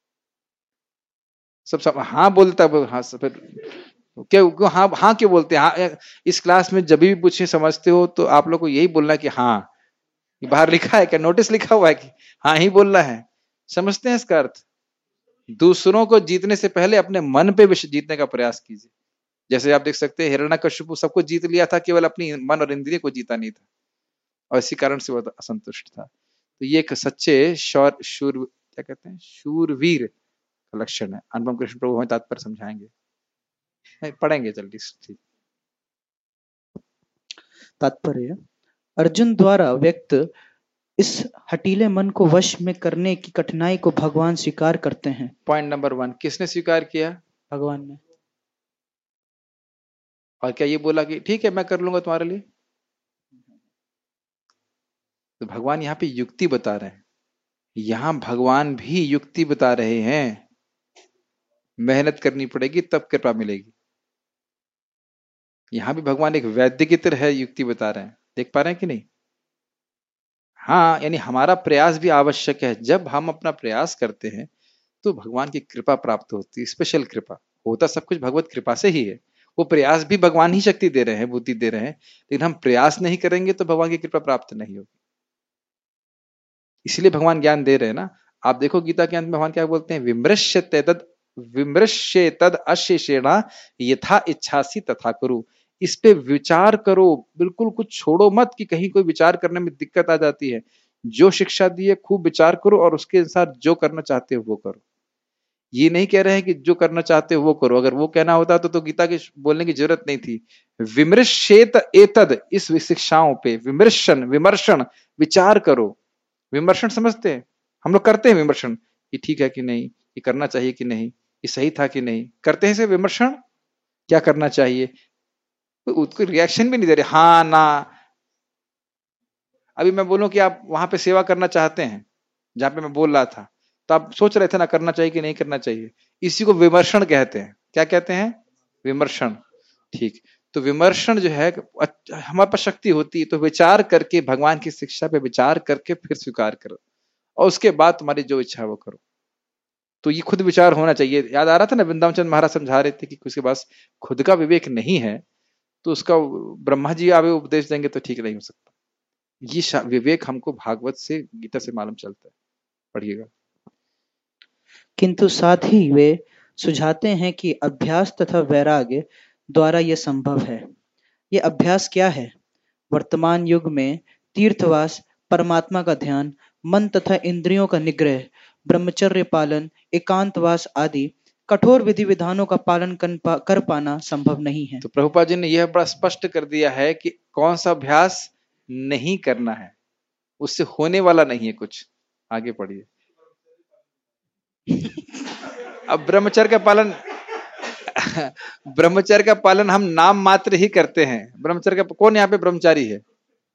सब सब हाँ बोलता हाँ सब क्या क्यों हाँ हाँ क्यों बोलते हैं? हाँ, इस क्लास में जब भी पूछे समझते हो तो आप लोग को यही बोलना कि हाँ। बाहर लिखा है क्या? नोटिस लिखा हुआ है कि हाँ ही बोलना है। समझते हैं इसका अर्थ? दूसरों को जीतने से पहले अपने मन पे जीतने का प्रयास कीजिए। जैसे आप देख सकते हैं हिरण्यकशिपु सबको जीत लिया था, केवल अपनी मन और इंद्रिय को जीता नहीं था, और इसी कारण से वह असंतुष्ट था। तो ये एक सच्चे शौर शूर क्या कहते हैं शूरवीर का लक्षण है। अनुपम कृष्ण प्रभु हमें तात्पर्य समझाएंगे, पढ़ेंगे जल्दी। ठीक। तात्पर्य, अर्जुन द्वारा व्यक्त इस हटीले मन को वश में करने की कठिनाई को भगवान स्वीकार करते हैं। पॉइंट नंबर वन, किसने स्वीकार किया? भगवान ने। और क्या ये बोला कि ठीक है मैं कर लूंगा तुम्हारे लिए? तो भगवान यहाँ पे युक्ति बता रहे हैं। यहां भगवान भी युक्ति बता रहे हैं। मेहनत करनी पड़ेगी तब कृपा मिलेगी। यहां भी भगवान एक वैद्य की तरह युक्ति बता रहे हैं। देख पा रहे हैं कि नहीं? हाँ, यानी हमारा प्रयास भी आवश्यक है। जब हम अपना प्रयास करते हैं तो भगवान की कृपा प्राप्त होती है, स्पेशल कृपा। होता सब कुछ भगवत कृपा से ही है। वो प्रयास भी भगवान ही शक्ति दे रहे हैं, बुद्धि दे रहे हैं, लेकिन हम प्रयास नहीं करेंगे तो भगवान की कृपा प्राप्त नहीं होगी। इसलिए भगवान ज्ञान दे रहे हैं ना। आप देखो गीता के अंत में भगवान क्या बोलते हैं? विमृश्य तद विमृश्य तद अशेषेणा यथा इच्छासी तथा कुरु। इस पे विचार करो, बिल्कुल कुछ छोड़ो मत कि कहीं कोई विचार करने में दिक्कत आ जाती है। जो शिक्षा दी है खूब विचार करो और उसके अनुसार जो करना चाहते हो वो करो। ये नहीं कह रहे हैं कि जो करना चाहते हो वो करो। अगर वो कहना होता तो, तो गीता के बोलने की जरूरत नहीं थी। विमृश्येत एतद, इस शिक्षाओं पे विमर्शन विमर्शन विचार करो। विमर्शन समझते हैं? हम लोग करते हैं विमर्शन, ये ठीक है कि नहीं, ये करना चाहिए कि नहीं, ये सही था कि नहीं, करते हैं इसे विमर्शन। क्या करना चाहिए? तो उसको रिएक्शन भी नहीं दे रहे, हाँ ना। अभी मैं बोलूं कि आप वहां पे सेवा करना चाहते हैं जहां पे मैं बोल रहा था, तो आप सोच रहे थे ना करना चाहिए कि नहीं करना चाहिए। इसी को विमर्शन कहते हैं। क्या कहते हैं? विमर्शन। ठीक। तो विमर्शन जो है हमारे पास शक्ति होती है, तो विचार करके भगवान की शिक्षा पे विचार करके फिर स्वीकार करो, और उसके बाद तुम्हारी जो इच्छा है वो करो। तो ये खुद विचार होना चाहिए। याद आ रहा था ना, वृंदावन चंद्र महाराज समझा रहे थे कि उसके पास खुद का विवेक नहीं है तो उसका ब्रह्मा जी आवे उपदेश देंगे तो ठीक नहीं हो सकता। ये विवेक हमको भागवत से गीता से मालूम चलता है। पढ़िएगा। किंतु साथ ही वे सुझाते हैं कि अभ्यास तथा वैराग्य द्वारा यह संभव है। ये अभ्यास क्या है? वर्तमान युग में तीर्थवास, परमात्मा का ध्यान, मन तथा इंद्रियों का निग्रह, ब्रह्मचर्य पालन, एकांतवास आदि कठोर विधि विधानों का पालन कर पाना संभव नहीं है। तो प्रभुपाद जी ने यह बड़ा स्पष्ट कर दिया है कि कौन सा अभ्यास नहीं करना है, उससे होने वाला नहीं है कुछ। आगे पढ़िए। अब ब्रह्मचर्य का पालन ब्रह्मचर्य का पालन हम नाम मात्र ही करते हैं। ब्रह्मचर्य का कौन यहाँ पे ब्रह्मचारी है?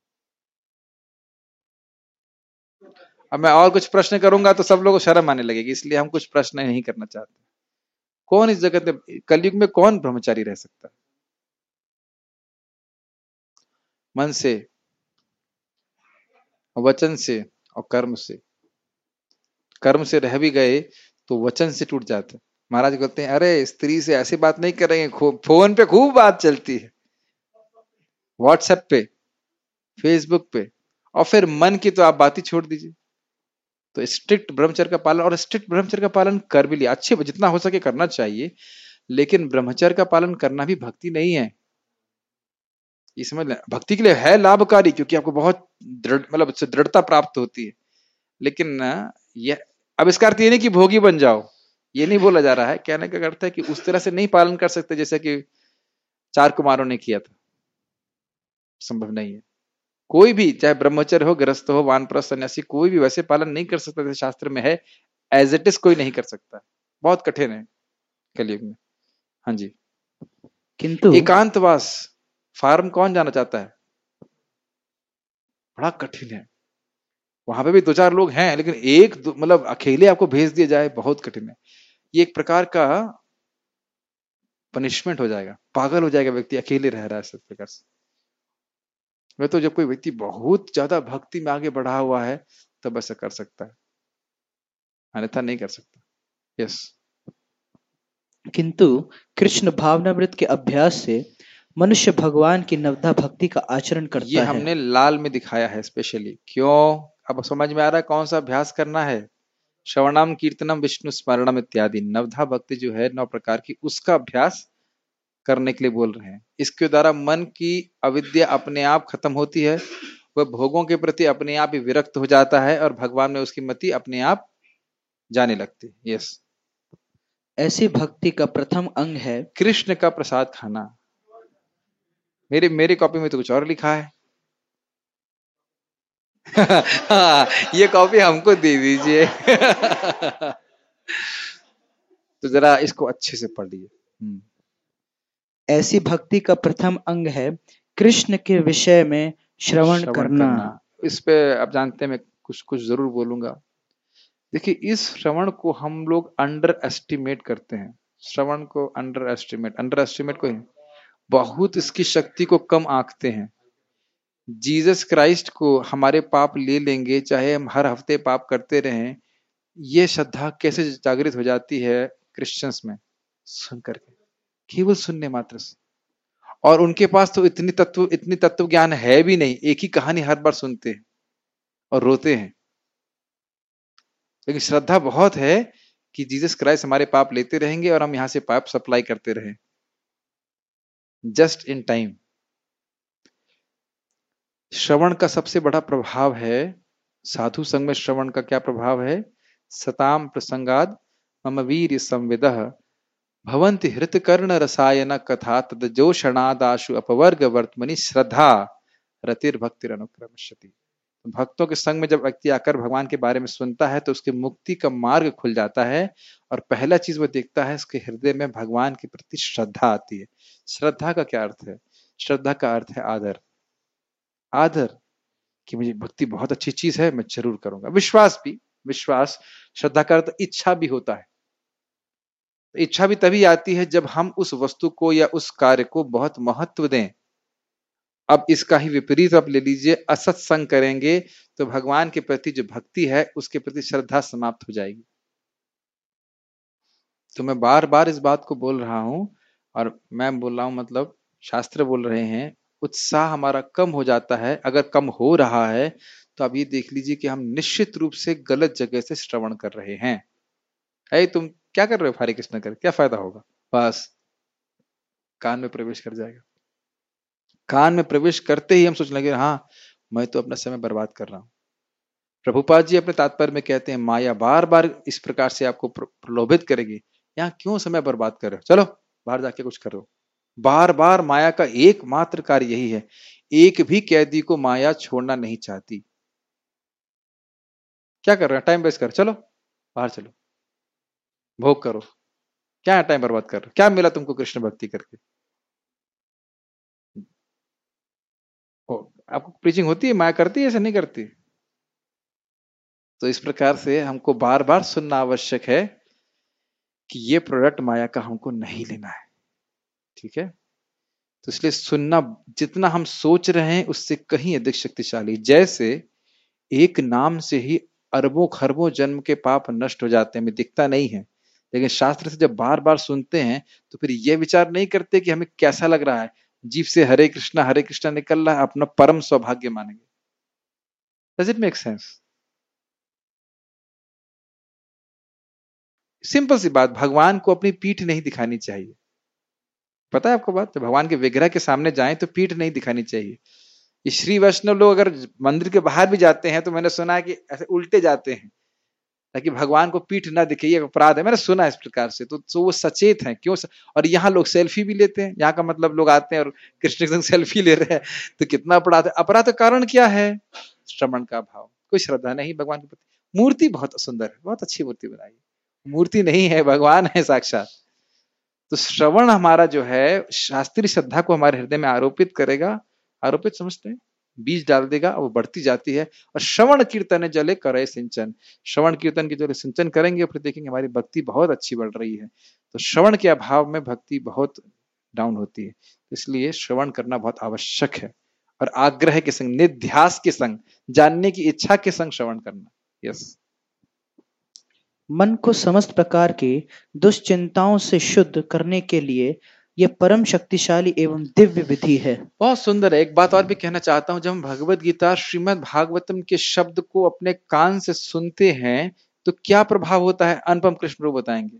अब मैं और कुछ प्रश्न करूंगा तो सब लोगों को शर्म आने लगेगी, इसलिए हम कुछ प्रश्न नहीं करना चाहते। कौन इस जगत में कलयुग में कौन ब्रह्मचारी रह सकता है? मन से, वचन से और कर्म से। कर्म से रह भी गए तो वचन से टूट जाते। महाराज कहते हैं अरे स्त्री से ऐसी बात नहीं करेंगे, फोन पे खूब बात चलती है, व्हाट्सएप पे, फेसबुक पे, और फिर मन की तो आप बात ही छोड़ दीजिए। तो स्ट्रिक्ट ब्रह्मचर्य का पालन, और स्ट्रिक्ट ब्रह्मचर्य का पालन कर भी लिया, अच्छे जितना हो सके करना चाहिए, लेकिन ब्रह्मचर्य का पालन करना भी भक्ति नहीं है। ये समझ लें, भक्ति के लिए है लाभकारी क्योंकि आपको बहुत दृढ़ मतलब दृढ़ता प्राप्त होती है, लेकिन यह अब इसका अर्थ ये नहीं कि भोगी बन जाओ, ये नहीं बोला जा रहा है। कहने का अर्थ है कि उस तरह से नहीं पालन कर सकते जैसे कि चार कुमारों ने किया था, संभव नहीं है। कोई भी, चाहे ब्रह्मचर्य हो, गृहस्थ हो, वानप्रस्थ, सन्यासी, कोई भी वैसे पालन नहीं कर सकता जैसे शास्त्र में है। एज इट इज कोई नहीं कर सकता, बहुत कठिन है कलयुग में। हाँ जी। किंतु एकांतवास, फार्म कौन जाना चाहता है? बड़ा कठिन है। वहां पे भी दो चार लोग हैं, लेकिन एक मतलब अकेले आपको भेज दिया जाए, बहुत कठिन है। ये एक प्रकार का पनिशमेंट हो जाएगा, पागल हो जाएगा व्यक्ति, अकेले रह रहा है इस प्रकार से। वह तो जब कोई व्यक्ति बहुत ज्यादा भक्ति में आगे बढ़ा हुआ है तब ऐसा कर सकता है, अन्यथा नहीं कर सकता। यस। किंतु कृष्ण भावनामृत के अभ्यास से मनुष्य भगवान की नवधा भक्ति का आचरण ये करता है। हमने लाल में दिखाया है स्पेशली। क्यों? अब समझ में आ रहा है कौन सा अभ्यास करना है? श्रवणम कीर्तनम विष्णु स्मरणम इत्यादि, नवधा भक्ति जो है नौ प्रकार की, उसका अभ्यास करने के लिए बोल रहे हैं। इसके द्वारा मन की अविद्या अपने आप खत्म होती है, वह भोगों के प्रति अपने आप ही विरक्त हो जाता है और भगवान में उसकी मति अपने आप जाने लगती है। यस। ऐसी भक्ति का प्रथम अंग है कृष्ण का प्रसाद खाना। मेरे मेरे कॉपी में तो कुछ और लिखा है। हाँ, ये कॉपी हमको दे दीजिए। तो जरा इसको अच्छे से पढ़ लीजिए। ऐसी भक्ति का प्रथम अंग है कृष्ण के विषय में श्रवण श्रवण करना। करना। इस पे आप जानते हैं मैं कुछ कुछ जरूर बोलूंगा। देखिए, इस श्रवण को हम लोग अंडर एस्टिमेट करते हैं। श्रवण को अंडर एस्टिमेट अंडर एस्टिमेट को बहुत इसकी शक्ति को कम आंकते हैं। जीसस क्राइस्ट को हमारे पाप ले लेंगे, चाहे हम हर हफ्ते पाप करते रहें, ये श्रद्धा कैसे जागृत हो जाती है क्रिश्चियंस में? सुन करके, केवल सुनने मात्र से। और उनके पास तो इतनी तत्व इतनी तत्व ज्ञान है भी नहीं, एक ही कहानी हर बार सुनते हैं और रोते हैं। लेकिन श्रद्धा बहुत है कि जीसस क्राइस्ट हमारे पाप लेते रहेंगे और हम यहां से पाप सप्लाई करते रहें, जस्ट इन टाइम। श्रवण का सबसे बड़ा प्रभाव है, साधु संग में श्रवण का क्या प्रभाव है? सताम प्रसंगाद मम वीर संविदः भवन्ति हृतकर्ण रसायन कथा तदजोषणादाशु अपवर्ग वर्तमनि श्रद्धा रतिर भक्तिर अनुक्रमशति। भक्तों के संग में जब व्यक्ति आकर भगवान के बारे में सुनता है तो उसके मुक्ति का मार्ग खुल जाता है, और पहला चीज वो देखता है उसके हृदय में भगवान के प्रति श्रद्धा आती है। श्रद्धा का क्या अर्थ है? श्रद्धा का अर्थ है आदर। आदर कि मुझे भक्ति बहुत अच्छी चीज है, मैं जरूर करूंगा। विश्वास भी, विश्वास। श्रद्धा का अर्थ इच्छा भी होता है। इच्छा भी तभी आती है जब हम उस वस्तु को या उस कार्य को बहुत महत्व दें। अब इसका ही विपरीत आप ले लीजिए, असत्संग करेंगे तो भगवान के प्रति जो भक्ति है उसके प्रति श्रद्धा समाप्त हो जाएगी। तो मैं बार बार इस बात को बोल रहा हूं, और मैं बोल रहा हूं मतलब शास्त्र बोल रहे हैं, उत्साह हमारा कम हो जाता है। अगर कम हो रहा है तो आप ये देख लीजिए कि हम निश्चित रूप से गलत जगह से श्रवण कर रहे हैं। अरे तुम क्या कर रहे हो हरे कृष्ण कर, क्या फायदा होगा? बस कान में प्रवेश कर जाएगा। कान में प्रवेश करते ही हम सोचने लगे, हाँ मैं तो अपना समय बर्बाद कर रहा हूं। प्रभुपाद जी अपने तात्पर्य में कहते हैं, माया बार बार इस प्रकार से आपको प्रलोभित करेगी, यहाँ क्यों समय बर्बाद कर रहे हो, चलो बाहर जाके कुछ करो। बार बार माया का एकमात्र कार्य यही है। एक भी कैदी को माया छोड़ना नहीं चाहती। क्या कर रहे हैं? टाइम वेस्ट कर, चलो बाहर चलो, भोग करो। क्या है टाइम बर्बाद कर रहे हो? क्या मिला तुमको कृष्ण भक्ति करके? ओ, आपको प्रीचिंग होती है, माया करती है, ऐसे नहीं करती? तो इस प्रकार से हमको बार बार सुनना आवश्यक है कि ये प्रोडक्ट माया का हमको नहीं लेना है। ठीक है? तो इसलिए सुनना जितना हम सोच रहे हैं उससे कहीं अधिक शक्तिशाली। जैसे एक नाम से ही अरबों खरबों जन्म के पाप नष्ट हो जाते हैं, हमें दिखता नहीं है, लेकिन शास्त्र से जब बार बार सुनते हैं तो फिर यह विचार नहीं करते कि हमें कैसा लग रहा है, जीव से हरे कृष्णा हरे कृष्णा निकल रहा है, अपना परम सौभाग्य मानेंगे। Does it make sense? Simple सी बात, भगवान को अपनी पीठ नहीं दिखानी चाहिए। पता है आपको बात? जब भगवान के विग्रह के सामने जाएं तो पीठ नहीं दिखानी चाहिए। ये श्री वैष्णव लोग अगर मंदिर के बाहर भी जाते हैं तो मैंने सुना है कि ऐसे उल्टे जाते हैं, ताकि भगवान को पीठ ना दिखे, ये अपराध है। मैंने सुना इस प्रकार से, तो, तो वो सचेत हैं क्यों स... और यहाँ लोग सेल्फी भी लेते हैं, यहाँ का मतलब लोग आते हैं और कृष्ण के संग सेल्फी ले रहे हैं, तो कितना अपराध है। अपराध का कारण क्या है? श्रवण का भाव, कोई श्रद्धा नहीं भगवान के प्रति। मूर्ति बहुत सुंदर है, बहुत अच्छी मूर्ति बनाई, मूर्ति नहीं है, भगवान है साक्षात। तो श्रवण हमारा जो है शास्त्रीय श्रद्धा को हमारे हृदय में आरोपित करेगा, आरोपित समझते हैं, बीज डाल देगा, वो बढ़ती जाती है। और श्रवण कीर्तन जले करे सिंचन, श्रवण कीर्तन के जले सिंचन करेंगे, फिर देखेंगे हमारी भक्ति बहुत अच्छी बढ़ रही है। तो श्रवण के अभाव में भक्ति बहुत डाउन होती है, इसलिए श्रवण करना बहुत आवश्यक है, और आग्रह के संग, निध्यास के संग, जानने की इच्छा के संग श्रवण करना। यस। मन को समस्त प्रकार की दुश्चिंताओं से शुद्ध करने के लिए यह परम शक्तिशाली एवं दिव्य विधि है। बहुत सुंदर है। एक बात और भी कहना चाहता हूं, जब हम भगवत गीता श्रीमद् भागवतम के शब्द को अपने कान से सुनते हैं तो क्या प्रभाव होता है, अनुपम कृष्ण प्रभु बताएंगे।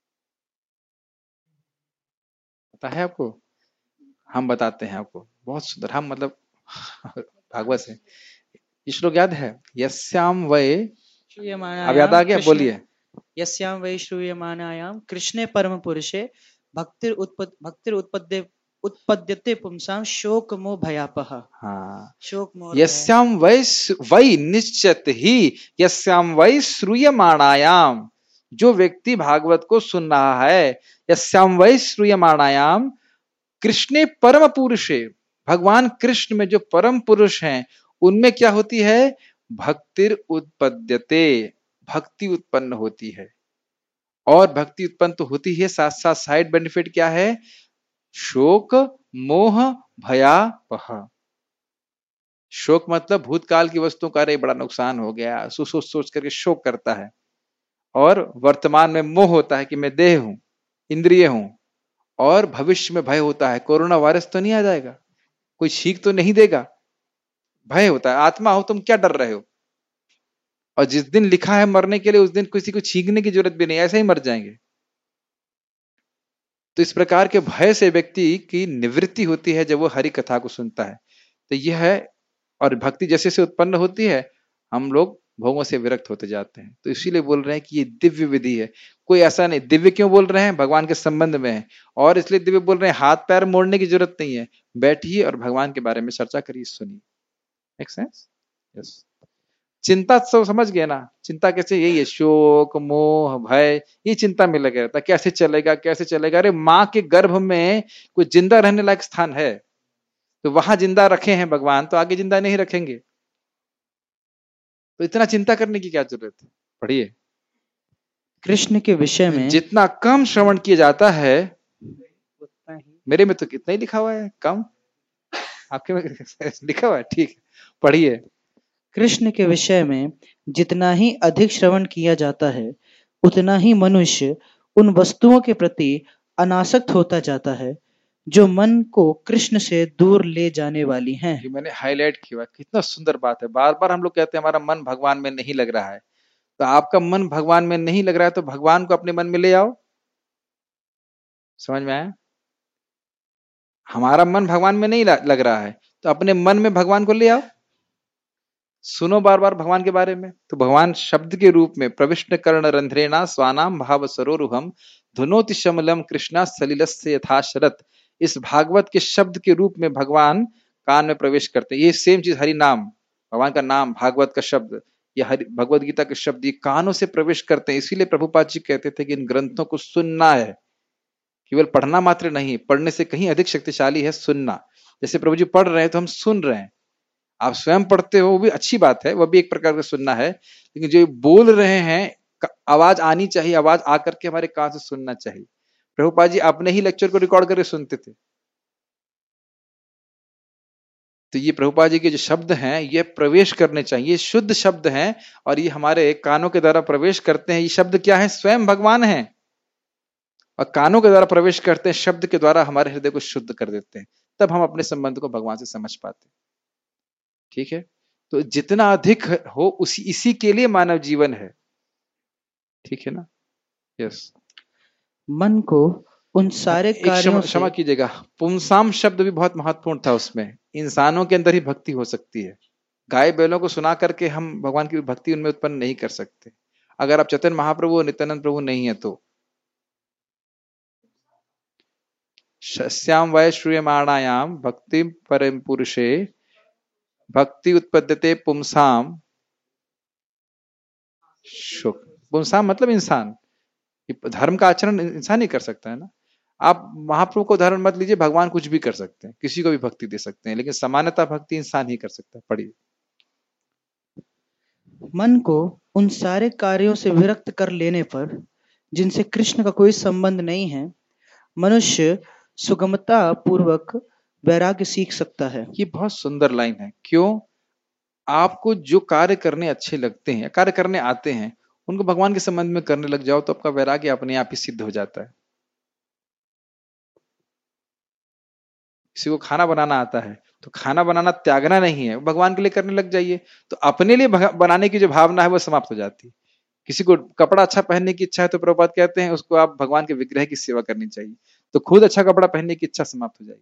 पता है आपको? हम बताते हैं आपको, बहुत सुंदर। हम मतलब भागवत से ये श्लोक याद है, यस्याम वै, अब याद आ गया, बोलिए। यस्याम वै श्रूयमाणायाम कृष्णे परम पुरुषे भक्तिर उत्पद भक्तिर उत्पद्य उत्पद्यते पुंसाम शोक मोह भयापह। हाँ, शोक मोह। यस्याम वै वै निश्चित ही, यस्याम वै श्रूयमाणायाम, जो व्यक्ति भागवत को सुन रहा है, यस्याम वै श्रूयमाणायाम कृष्णे परम पुरुषे, भगवान कृष्ण में जो परम पुरुष हैं उनमें क्या होती है, भक्तिर उत्पद्यते, भक्ति उत्पन्न होती है। और भक्ति उत्पन्न तो होती है, साथ साथ साइड बेनिफिट क्या है, शोक मोह भयापह। शोक मतलब भूतकाल की वस्तुओं का, अरे बड़ा नुकसान हो गया, सोच सोच सोच करके शोक करता है। और वर्तमान में मोह होता है कि मैं देह हूं, इंद्रिय हूं। और भविष्य में भय होता है, कोरोना वायरस तो नहीं आ जाएगा, कोई छींक तो नहीं देगा, भय होता है। आत्मा हो तुम क्या डर रहे हो, और जिस दिन लिखा है मरने के लिए उस दिन किसी को छींकने की जरूरत भी नहीं, ऐसे ही मर जाएंगे। तो इस प्रकार के भय से व्यक्ति की निवृत्ति होती है जब वो हरि कथा को सुनता है। तो यह है, और भक्ति जैसे से उत्पन्न होती है हम लोग भोगों से विरक्त होते जाते हैं। तो इसीलिए बोल रहे हैं कि ये दिव्य विधि है। कोई ऐसा नहीं, दिव्य क्यों बोल रहे हैं, भगवान के संबंध में है, और इसलिए दिव्य बोल रहे हैं, हाथ पैर मोड़ने की जरूरत नहीं है, बैठिए और भगवान के बारे में चर्चा करिए, सुनिए। Make sense? यस। चिंता सब समझ गए ना, चिंता कैसे, यही है, शोक मोह भय, ये चिंता में लगे रहता, कैसे चलेगा कैसे चलेगा। अरे माँ के गर्भ में कोई जिंदा रहने लायक स्थान है, तो वहां जिंदा रखे हैं भगवान, तो आगे जिंदा नहीं रखेंगे, तो इतना चिंता करने की क्या जरूरत है। पढ़िए। कृष्ण के विषय में जितना कम श्रवण किया जाता है, मेरे में तो कितना ही लिखा हुआ है कम, आपके में लिखा हुआ है, ठीक है, पढ़िए। कृष्ण के विषय में जितना ही अधिक श्रवण किया जाता है उतना ही मनुष्य उन वस्तुओं के प्रति अनासक्त होता जाता है जो मन को कृष्ण से दूर ले जाने वाली हैं। ये मैंने हाईलाइट किया, कितना सुंदर बात है। बार बार हम लोग कहते हैं हमारा मन भगवान में नहीं लग रहा है, तो आपका मन भगवान में नहीं लग रहा है तो भगवान को अपने मन में ले आओ। समझ में आया? हमारा मन भगवान में नहीं लग रहा है तो अपने मन में भगवान को ले आओ, सुनो बार बार भगवान के बारे में। तो भगवान शब्द के रूप में प्रविष्ट कर्ण रंध्रेणा स्वानाम भाव सरोरुहम धुनोति शमलम कृष्णा सलिलस्य यथा शरत। इस भागवत के शब्द के रूप में भगवान कान में प्रवेश करते हैं। ये सेम चीज हरि नाम, भगवान का नाम, भागवत का शब्द, ये हरि भगवत गीता के शब्द, ये कानों से प्रवेश करते हैं। इसीलिए प्रभुपाद जी कहते थे कि इन ग्रंथों को सुनना है, केवल पढ़ना मात्र नहीं, पढ़ने से कहीं अधिक शक्तिशाली है सुनना। जैसे प्रभु जी पढ़ रहे हैं तो हम सुन रहे हैं, आप स्वयं पढ़ते हो वो भी अच्छी बात है, वह भी एक प्रकार का सुनना है, लेकिन जो बोल रहे हैं आवाज आनी चाहिए, आवाज आकर के हमारे कान से सुनना चाहिए। प्रभुपाद जी अपने ही लेक्चर को रिकॉर्ड करके सुनते थे। तो ये प्रभुपाद जी के जो शब्द हैं ये प्रवेश करने चाहिए, शुद्ध शब्द हैं और ये हमारे कानों के द्वारा प्रवेश करते हैं। ये शब्द क्या है, स्वयं भगवान है, और कानों के द्वारा प्रवेश करते हैं, शब्द के द्वारा हमारे हृदय को शुद्ध कर देते हैं, तब हम अपने संबंध को भगवान से समझ पाते हैं। ठीक है, तो जितना अधिक हो उसी इसी के लिए मानव जीवन है। ठीक है ना? यस। मन को उन सारे कार्यों से, क्षमा कीजिएगा, पुंसाम शब्द भी बहुत महत्वपूर्ण था उसमें। इंसानों के अंदर ही भक्ति हो सकती है, गाय बैलों को सुना करके हम भगवान की भक्ति उनमें उत्पन्न नहीं कर सकते। अगर आप चैतन्य महाप्रभु और नित्यानंद प्रभु नहीं है तो। श्याम वय श्रूयमाणायाम भक्ति परम पुरुषे भक्ति उत्पद्यते पुंसाम शुक। पुंसाम मतलब इंसान, धर्म का आचरण इंसान ही कर सकता है ना। आप महाप्रभु को उदाहरण मत लीजिए, भगवान कुछ भी कर सकते हैं, किसी को भी भक्ति दे सकते हैं, लेकिन सामान्यतः भक्ति इंसान ही कर सकता है। पढ़िए। मन को उन सारे कार्यों से विरक्त कर लेने पर जिनसे कृष्ण का कोई संबंध नहीं है, मनुष्य सुगमता पूर्वक वैराग्य सीख सकता है। ये बहुत सुंदर लाइन है। क्यों? आपको जो कार्य करने अच्छे लगते हैं, कार्य करने आते हैं, उनको भगवान के संबंध में करने लग जाओ तो आपका वैराग्य अपने आप ही सिद्ध हो जाता है। किसी को खाना बनाना आता है तो खाना बनाना त्यागना नहीं है, भगवान के लिए करने लग जाइए, तो अपने लिए बनाने की जो भावना है वो समाप्त हो जाती है। किसी को कपड़ा अच्छा पहनने की इच्छा है तो प्रभुपाद कहते हैं उसको आप भगवान के विग्रह की सेवा करनी चाहिए, तो खुद अच्छा कपड़ा पहनने की इच्छा समाप्त हो जाएगी।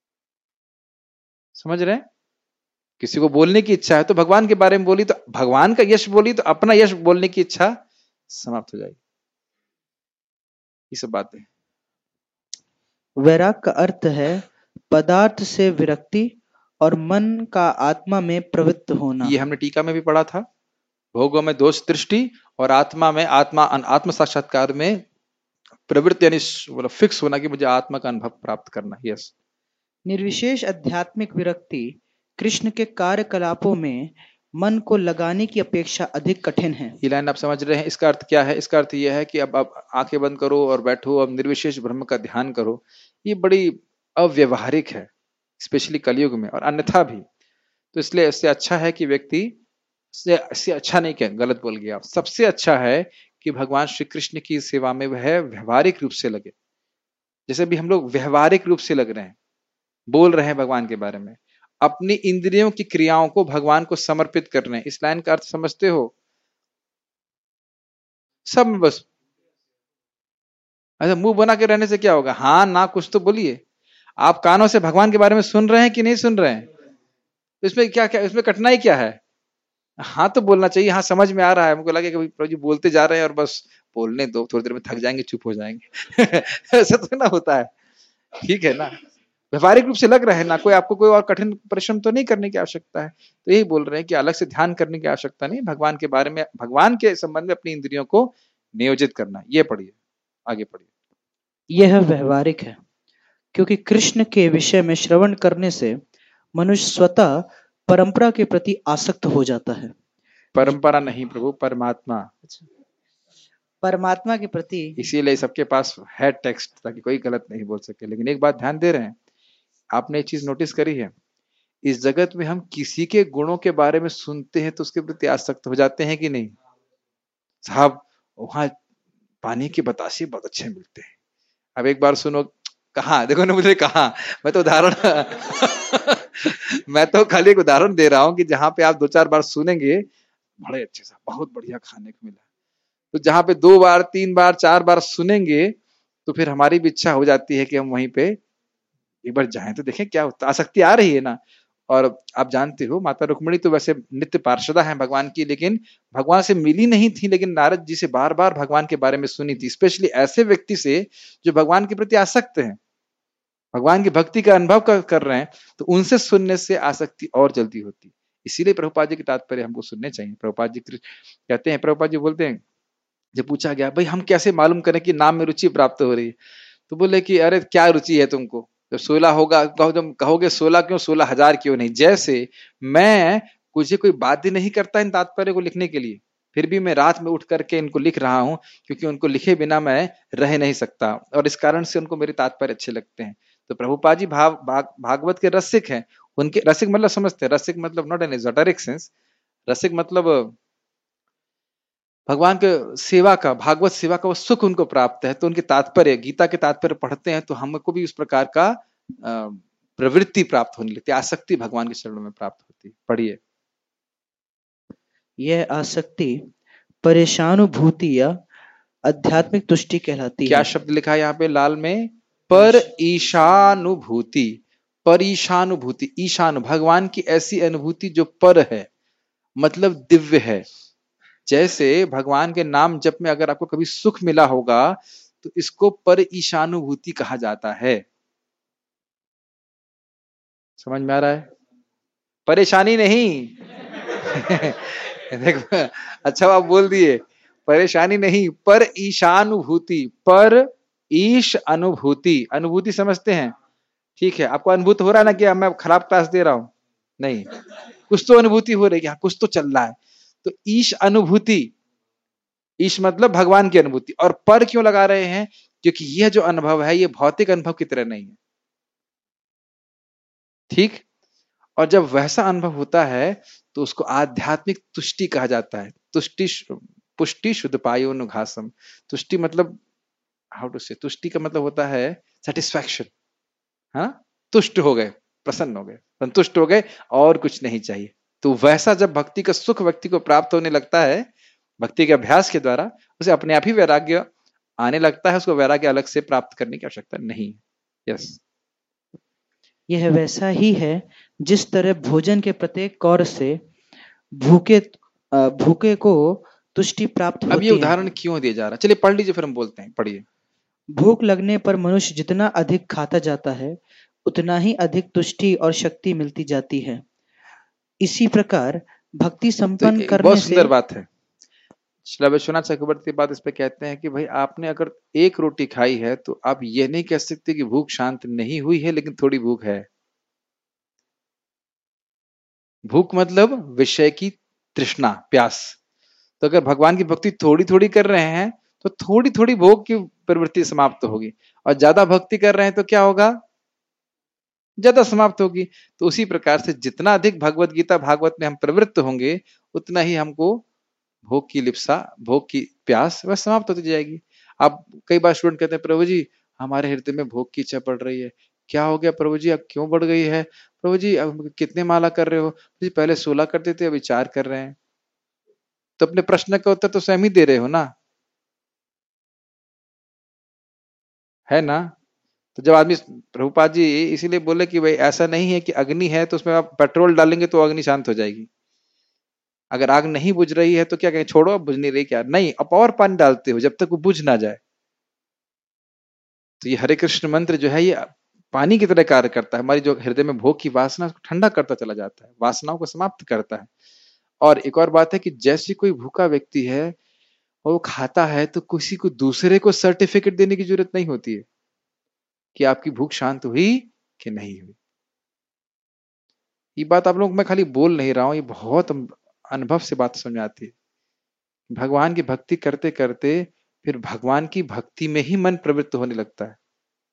समझ रहे हैं? किसी को बोलने की इच्छा है तो भगवान के बारे में बोली, तो भगवान का यश बोली तो अपना यश बोलने की इच्छा समाप्त हो जाएगी। ये सब बातें। वैराग का अर्थ है पदार्थ से विरक्ति और मन का आत्मा में प्रवृत्त होना। ये हमने टीका में भी पढ़ा था। भोगों में दोष दृष्टि और आत्मा में आत्मा आत्म साक्षात्कार में प्रवृत्ति, यानी मतलब फिक्स होना कि मुझे आत्मा का अनुभव प्राप्त करना। यस। निर्विशेष आध्यात्मिक विरक्ति कृष्ण के कार्यकलापों में मन को लगाने की अपेक्षा अधिक कठिन है। ये लाइन आप समझ रहे हैं? इसका अर्थ क्या है? इसका अर्थ यह है कि अब आप आंखें बंद करो और बैठो, अब निर्विशेष ब्रह्म का ध्यान करो। ये बड़ी अव्यवहारिक है, स्पेशली कलयुग में, और अन्यथा भी। तो इसलिए इससे अच्छा है कि व्यक्ति से, से अच्छा नहीं, क्या गलत बोल गया, सबसे अच्छा है कि भगवान श्री कृष्ण की सेवा में वह व्यवहारिक रूप से लगे। जैसे भी हम लोग व्यवहारिक रूप से लग रहे हैं, बोल रहे हैं भगवान के बारे में, अपनी इंद्रियों की क्रियाओं को भगवान को समर्पित कर रहे हैं। इस लाइन का अर्थ समझते हो? सब में बस अच्छा मुंह बना के रहने से क्या होगा? हाँ ना कुछ तो बोलिए। आप कानों से भगवान के बारे में सुन रहे हैं कि नहीं सुन रहे हैं? तो इसमें क्या क्या इसमें कठिनाई क्या है? हाँ तो बोलना चाहिए, हाँ समझ में आ रहा है। मुझको लगे कि प्रभु जी बोलते जा रहे हैं और बस बोलने दो, थोड़ी देर में थक जाएंगे, चुप हो जाएंगे। ऐसा तो ना होता है, ठीक है ना? व्यवहारिक रूप से लग रहा है ना, कोई आपको कोई और कठिन परिश्रम तो नहीं करने की आवश्यकता है। तो यही बोल रहे हैं कि अलग से ध्यान करने की आवश्यकता नहीं, भगवान के बारे में, भगवान के संबंध में अपनी इंद्रियों को नियोजित करना। ये पढ़िए, आगे पढ़िए। यह व्यवहारिक है क्योंकि कृष्ण के विषय में श्रवण करने से मनुष्य स्वतः परंपरा के प्रति आसक्त हो जाता है। परंपरा नहीं प्रभु, परमात्मा, परमात्मा के प्रति। इसीलिए सबके पास है टेक्स्ट, ताकि कोई गलत नहीं बोल सके। लेकिन एक बात ध्यान दे रहे हैं, आपने एक चीज नोटिस करी है, इस जगत में हम किसी के गुणों के बारे में सुनते हैं तो उसके प्रति आसक्त हो जाते हैं कि नहीं? साहब वहां पानी के बतासे बहुत अच्छे मिलते हैं। अब एक बार सुनो, कहा देखो ना, मुझे कहा, मैं तो उदाहरण मैं तो खाली एक उदाहरण दे रहा हूं कि जहां पे आप दो चार बार सुनेंगे बड़े अच्छे से बहुत बढ़िया खाने को मिला, तो जहां पे दो बार तीन बार चार बार सुनेंगे तो फिर हमारी भी इच्छा हो जाती है कि हम वहीं पे एक बार जाएं तो देखें क्या होता। आसक्ति आ रही है ना। और आप जानते हो माता रुक्मिणी तो वैसे नित्य पार्षदा है भगवान की, लेकिन भगवान से मिली नहीं थी, लेकिन नारद जी से बार बार भगवान के बारे में सुनी थी, स्पेशली ऐसे व्यक्ति से जो भगवान के प्रति आसक्त हैं, भगवान की भक्ति का अनुभव कर, कर रहे हैं, तो उनसे सुनने से आसक्ति और जल्दी होती। इसीलिए प्रभुपाद जी के तात्पर्य हमको सुनने चाहिए। प्रभुपाद जी कहते हैं, प्रभुपाद जी बोलते हैं, जब पूछा गया भाई हम कैसे मालूम करें कि नाम में रुचि प्राप्त हो रही है, तो बोले कि अरे क्या रुचि है तुमको, जब सोलह होगा कहो, जब कहोगे सोलह क्यों, सोलह हजार क्यों नहीं। जैसे मैं मुझे कोई बाध्य नहीं करता इन तात्पर्य को लिखने के लिए, फिर भी मैं रात में उठ करके इनको लिख रहा हूं, क्योंकि उनको लिखे बिना मैं रह नहीं सकता, और इस कारण से उनको मेरे तात्पर्य अच्छे लगते हैं। तो प्रभुपाद जी भाव भाग, भागवत के रसिक हैं। उनके रसिक मतलब समझते हैं, रसिक मतलब नॉट एन एजोटेरिक सेंस, रसिक मतलब भगवान के सेवा का, भागवत सेवा का वो सुख उनको प्राप्त है। तो उनके तात्पर्य, गीता के तात्पर्य पढ़ते हैं तो हमको भी उस प्रकार का प्रवृत्ति प्राप्त होने लगती है, आसक्ति भगवान के चरणों में प्राप्त होती है। पढ़िए। यह आसक्ति परेशानुभूति या आध्यात्मिक तुष्टि कहलाती क्या है। क्या शब्द लिखा है यहाँ पे लाल में? पर ईशानुभूति, पर ईशानुभूति, ईशान भगवान की ऐसी अनुभूति जो पर है, मतलब दिव्य है, जैसे भगवान के नाम जप में अगर आपको कभी सुख मिला होगा तो इसको पर ईशानुभूति कहा जाता है। समझ में आ रहा है? परेशानी नहीं। देखो, अच्छा आप बोल दिए, परेशानी नहीं, पर ईशानुभूति, पर ईश अनुभूति। अनुभूति समझते हैं? ठीक है, आपको अनुभूत हो रहा है ना कि मैं खराब क्लास दे रहा हूं? नहीं, कुछ तो अनुभूति हो रही है, हाँ, कुछ तो चल रहा है। तो ईश अनुभूति, ईश मतलब भगवान की अनुभूति। और पर क्यों लगा रहे हैं? क्योंकि यह जो अनुभव है ये भौतिक अनुभव की तरह नहीं है। ठीक? और जब वैसा अनुभव होता है तो उसको आध्यात्मिक तुष्टि कहा जाता है। तुष्टि, पुष्टि शुद्ध पायोनुघासम। तुष्टि मतलब, हाउ टू से, तुष्टि का मतलब होता है सेटिस्फैक्शन। हाँ, तुष्ट हो गए, प्रसन्न हो गए, संतुष्ट हो गए, और कुछ नहीं चाहिए। तो वैसा जब भक्ति का सुख व्यक्ति को प्राप्त होने लगता है भक्ति के अभ्यास के द्वारा, उसे अपने आप ही वैराग्य आने लगता है। उसको वैराग्य अलग से प्राप्त करने की आवश्यकता नहीं है। यस, यह वैसा ही है जिस तरह भोजन के प्रत्येक कौर से भूखे अ, भूखे को तुष्टि प्राप्त अब ये होती है। उदाहरण क्यों दिया जा रहा है? चलिए पढ़ लीजिए, फिर हम बोलते हैं। पढ़िए। भूख लगने पर मनुष्य जितना अधिक खाता जाता है उतना ही अधिक तुष्टि और शक्ति मिलती जाती है। इसी प्रकार भक्ति तो संपन्न एक बहुत करने से सुंदर बात है। श्रील विश्वनाथ चक्रवर्ती बात इस पे कहते हैं कि भाई आपने अगर एक रोटी खाई है तो आप ये नहीं कह सकते कि भूख शांत नहीं हुई है, लेकिन थोड़ी भूख है। भूख मतलब विषय की तृष्णा, प्यास। तो अगर भगवान की भक्ति थोड़ी थोड़ी कर रहे हैं तो थोड़ी थोड़ी भोग की प्रवृत्ति समाप्त होगी, और ज्यादा भक्ति कर रहे हैं तो क्या होगा? ज्यादा समाप्त होगी। तो उसी प्रकार से जितना अधिक भगवत गीता भागवत में हम प्रवृत्त होंगे उतना ही हमको भोग की लिप्सा, भोग की प्यास वह समाप्त होती जाएगी। आप कई बार स्टूडेंट कहते हैं प्रभु जी हमारे हृदय में भोग की इच्छा बढ़ रही है। क्या हो गया प्रभु जी, अब क्यों बढ़ गई है? प्रभु जी अब कितने माला कर रहे हो? जी पहले सोलह करते थे, अभी चार कर रहे हैं। तो अपने प्रश्न का उत्तर तो स्वयं ही दे रहे हो ना, है ना? तो जब आदमी, प्रभुपाद जी इसीलिए बोले कि भाई ऐसा नहीं है कि अग्नि है तो उसमें आप पेट्रोल डालेंगे तो अग्नि शांत हो जाएगी। अगर आग नहीं बुझ रही है तो क्या कहें, छोड़ो अब बुझ नहीं रही, क्या नहीं, अब और पानी डालते हो जब तक वो बुझ ना जाए। तो ये हरे कृष्ण मंत्र जो है ये पानी की तरह कार्य करता है। हमारी जो हृदय में भोग की वासना उसको ठंडा करता चला जाता है, वासनाओं को समाप्त करता है। और एक और बात है कि जैसे कोई भूखा व्यक्ति है और वो खाता है तो किसी को दूसरे को सर्टिफिकेट देने की जरूरत नहीं होती है कि आपकी भूख शांत हुई कि नहीं हुई। ये बात आप लोग, मैं खाली बोल नहीं रहा हूं, ये बहुत अनुभव से बात समझ आती है। भगवान की भक्ति करते करते फिर भगवान की भक्ति में ही मन प्रवृत्त होने लगता है।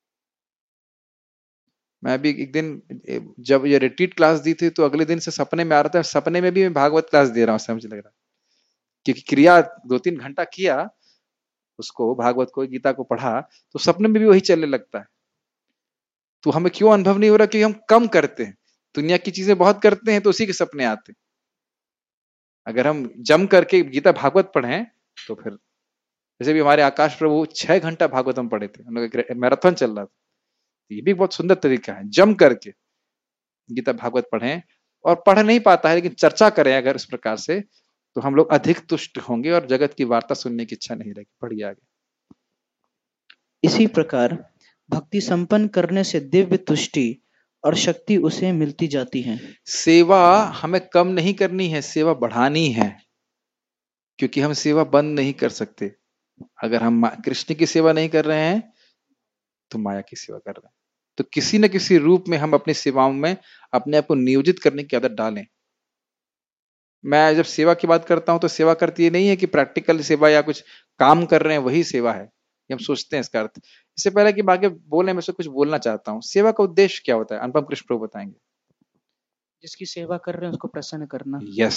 मैं भी एक दिन जब ये रिट्रीट क्लास दी थी तो अगले दिन से सपने में आ रहा था, सपने में भी मैं भागवत क्लास दे रहा हूँ समझ लग रहा, क्योंकि क्रिया दो तीन घंटा किया, उसको भागवत को गीता को पढ़ा, तो सपने में भी वही चलने लगता है। तो हमें क्यों अनुभव नहीं हो रहा? क्योंकि हम कम करते हैं, दुनिया की चीजें बहुत करते हैं तो उसी के सपने आते हैं। अगर हम जम करके गीता भागवत पढ़ें तो फिर, जैसे भी हमारे आकाश प्रभु छह घंटा भागवत हम पढ़े थे, उनका मैराथन चल रहा था। ये भी बहुत सुंदर तरीका है, जम करके गीता भागवत पढ़ें। और पढ़ नहीं पाता है लेकिन चर्चा करें अगर इस प्रकार से, तो हम लोग अधिक तुष्ट होंगे और जगत की वार्ता सुनने की इच्छा नहीं रहेगी। पढ़िए आगे। इसी प्रकार भक्ति संपन्न करने से दिव्य तुष्टि और शक्ति उसे मिलती जाती है। सेवा हमें कम नहीं करनी है, सेवा बढ़ानी है, क्योंकि हम सेवा बंद नहीं कर सकते। अगर हम कृष्ण की सेवा नहीं कर रहे हैं तो माया की सेवा कर रहे हैं। तो किसी न किसी रूप में हम अपनी सेवाओं में अपने आप को नियोजित करने की आदत डालें। मैं जब सेवा की बात करता हूं तो सेवा करती ये नहीं है कि प्रैक्टिकल सेवा या कुछ काम कर रहे हैं वही सेवा है, ये हम सोचते हैं इसका अर्थ। इससे पहले कि आगे बोले, मैं से कुछ बोलना चाहता हूँ। सेवा का उद्देश्य क्या होता है, अनुपम कृष्ण प्रभु बताएंगे। जिसकी सेवा कर रहे हैं उसको प्रसन्न करना। यस।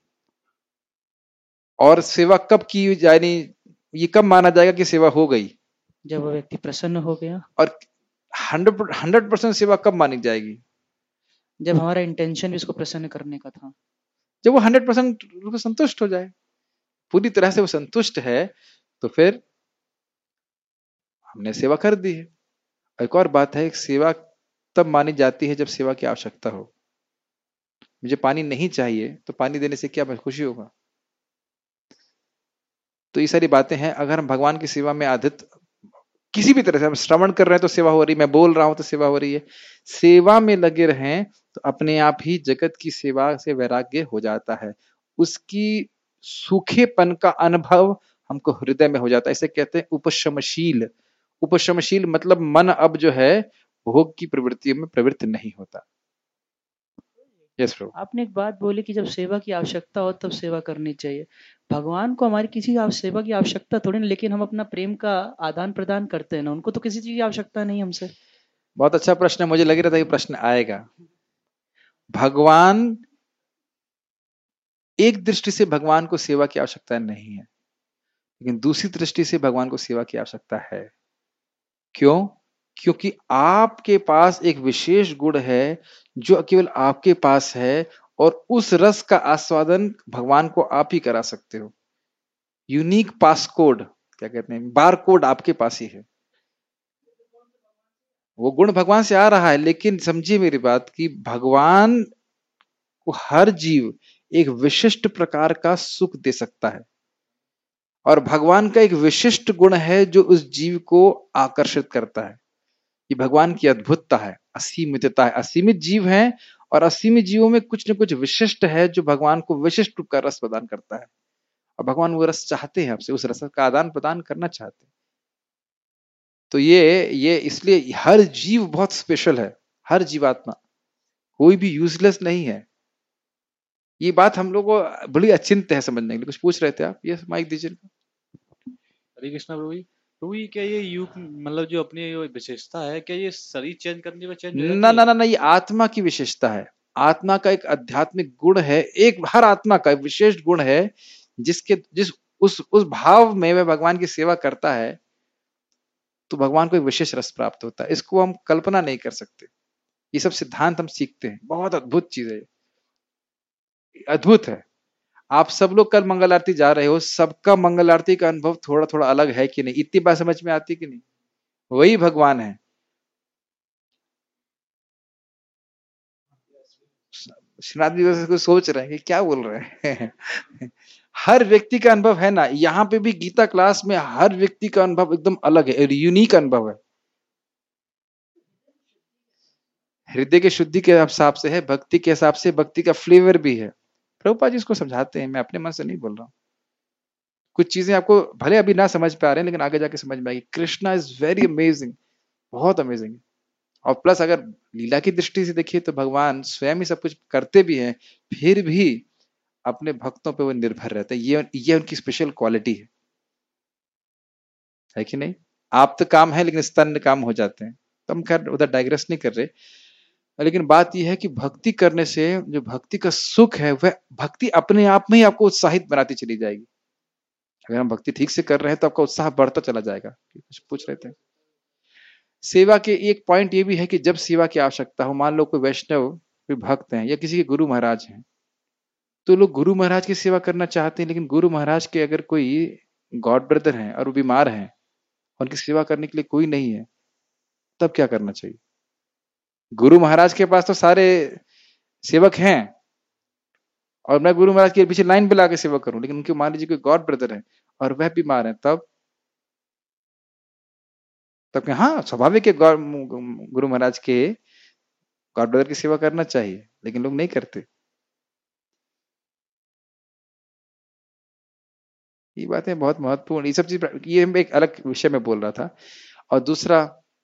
और सेवा कब की जानी, ये कब माना जाएगा कि सेवा हो गई? जब वह व्यक्ति प्रसन्न हो गया। और हंड्रेड हंड्रेड परसेंट सेवा कब मानी जाएगी? जब हमारा इंटेंशन भी उसको प्रसन्न करने का था। जब वो हंड्रेड परसेंट रूप से संतुष्ट हो जाए, पूरी तरह से वो संतुष्ट है, तो फिर हमने सेवा कर दी है। एक और बात है, सेवा तब मानी जाती है जब सेवा की आवश्यकता हो। मुझे पानी नहीं चाहिए तो पानी देने से क्या खुशी होगा? तो ये सारी बातें हैं। अगर हम भगवान की सेवा में आधित किसी भी तरह से, हम श्रवण कर रहे हैं तो सेवा हो रही है, मैं बोल रहा हूं तो सेवा हो रही है, सेवा में लगे रहें तो अपने आप ही जगत की सेवा से वैराग्य हो जाता है। उसकी सूखेपन का अनुभव हमको हृदय में हो जाता है। इसे कहते हैं उपशमशील। उपशमशील मतलब मन अब जो है भोग की प्रवृत्तियों में प्रवृत्त नहीं होता। यस प्रभु। आपने एक बात बोली कि जब सेवा की आवश्यकता हो तब सेवा करनी चाहिए। भगवान को हमारी किसी आव- सेवा की आवश्यकता थोड़ी ना, लेकिन हम अपना प्रेम का आदान प्रदान करते हैं ना, उनको तो किसी चीज की आवश्यकता नहीं हमसे। बहुत अच्छा प्रश्न है, मुझे लग रहा था ये प्रश्न आएगा। भगवान, एक दृष्टि से भगवान को सेवा की आवश्यकता नहीं है, लेकिन दूसरी दृष्टि से भगवान को सेवा की आवश्यकता है। क्यों? क्योंकि आपके पास एक विशेष गुण है जो केवल आपके पास है, और उस रस का आस्वादन भगवान को आप ही करा सकते हो। यूनिक पास कोड, क्या कहते हैं, बार कोड आपके पास ही है। वो गुण भगवान से आ रहा है, लेकिन समझिए मेरी बात कि भगवान को हर जीव एक विशिष्ट प्रकार का सुख दे सकता है, और भगवान का एक विशिष्ट गुण है जो उस जीव को आकर्षित करता है। ये भगवान की अद्भुतता है, असीमितता है। असीमित जीव हैं, और असीमित जीवों में कुछ न कुछ विशिष्ट है जो भगवान को विशिष्ट रूप का रस प्रदान करता है, और भगवान वो रस चाहते हैं आपसे, उस रस का आदान प्रदान करना चाहते हैं। तो ये ये इसलिए हर जीव बहुत स्पेशल है, हर जीवात्मा, कोई भी यूजलेस नहीं है। ये बात हम लोग को बड़ी अचिंत है समझने के लिए। कुछ पूछ रहे थे आप? ये माइक दीजिए। हरे कृष्णा प्रभु जी। प्रभु जी, क्या ये युग मतलब जो अपनी ये विशेषता है, क्या ये शरीर चेंज करने पर चेंज हो ना जाती ना है? ना ना, ये आत्मा की विशेषता है। आत्मा का एक आध्यात्मिक गुण है, एक हर आत्मा का एक विशेष गुण है, जिसके जिस उस उस भाव में वह भगवान की सेवा करता है तो भगवान को एक विशेष रस प्राप्त होता है। इसको हम कल्पना नहीं कर सकते। ये सब सिद्धांत हम सीखते हैं, बहुत अद्भुत चीज है, अद्भुत है। आप सब लोग कल मंगल आरती जा रहे हो, सबका मंगल आरती का अनुभव थोड़ा थोड़ा अलग है कि नहीं? इतनी बात समझ में आती कि नहीं? वही भगवान है। श्रीनाथ जी वैसे कुछ सोच रहे हैं कि क्या बोल रहे हैं। हर व्यक्ति का अनुभव है ना, यहाँ पे भी गीता क्लास में हर व्यक्ति का अनुभव एकदम अलग है, यूनिक अनुभव है। हृदय की शुद्धि के हिसाब से है, भक्ति के हिसाब से भक्ति का फ्लेवर भी है। प्रभुपाद जी इसको समझाते हैं, मैं अपने मन से नहीं बोल रहा हूँ। कुछ चीजें आपको भले अभी ना समझ पा रहे हैं, लेकिन आगे जाके समझ में आएगी। कृष्णा इज वेरी अमेजिंग, बहुत अमेजिंग। और प्लस अगर लीला की दृष्टि से देखिए तो भगवान स्वयं ही सब कुछ करते भी हैं, फिर भी अपने भक्तों पे वो निर्भर रहते हैं। ये ये उनकी स्पेशल क्वालिटी है है कि नहीं? आप तो काम है, लेकिन स्तन काम हो जाते हैं। तो हम खैर उधर डाइग्रेस नहीं कर रहे, लेकिन बात यह है कि भक्ति करने से जो भक्ति का सुख है, वह भक्ति अपने आप में ही आपको उत्साहित बनाती चली जाएगी। अगर हम भक्ति ठीक से कर रहे हैं तो आपका उत्साह बढ़ता चला जाएगा। कुछ पूछ रहे थे? सेवा के एक पॉइंट ये भी है कि जब सेवा की आवश्यकता हो, मान लो कोई वैष्णव, कोई भक्त हैं या किसी के गुरु महाराज हैं, तो लोग गुरु महाराज की सेवा करना चाहते हैं, लेकिन गुरु महाराज के अगर कोई गॉड ब्रदर हैं और वो बीमार हैं, उनकी सेवा करने के लिए कोई नहीं है, तब क्या करना चाहिए? गुरु महाराज के पास तो सारे सेवक हैं, और मैं गुरु महाराज के पीछे लाइन पे लाके सेवा करूं, लेकिन उनके मान लीजिए कोई गॉड ब्रदर है और वह बीमार है, तब तब हाँ स्वाभाविक है, गुरु महाराज के गॉड ब्रदर की सेवा करना चाहिए, लेकिन लोग नहीं करते। ये बातें बहुत महत्वपूर्ण, ये सब चीज, ये मैं एक अलग विषय में बोल रहा था। और दूसरा,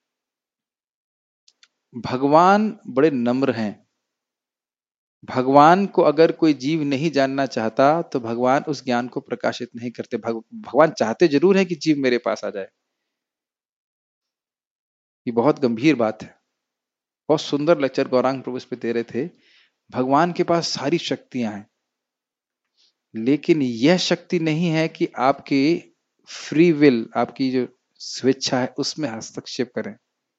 भगवान बड़े नम्र हैं। भगवान को अगर कोई जीव नहीं जानना चाहता तो भगवान उस ज्ञान को प्रकाशित नहीं करते। भग, भगवान चाहते जरूर है कि जीव मेरे पास आ जाए। ये बहुत गंभीर बात है। बहुत सुंदर लेक्चर गौरांग प्रभु इस पे दे रहे थे। भगवान के पास सारी शक्तियां हैं, लेकिन यह शक्ति नहीं है कि आपकी फ्री विल, आपकी जो स्वेच्छा है, उसमें हस्तक्षेप करें।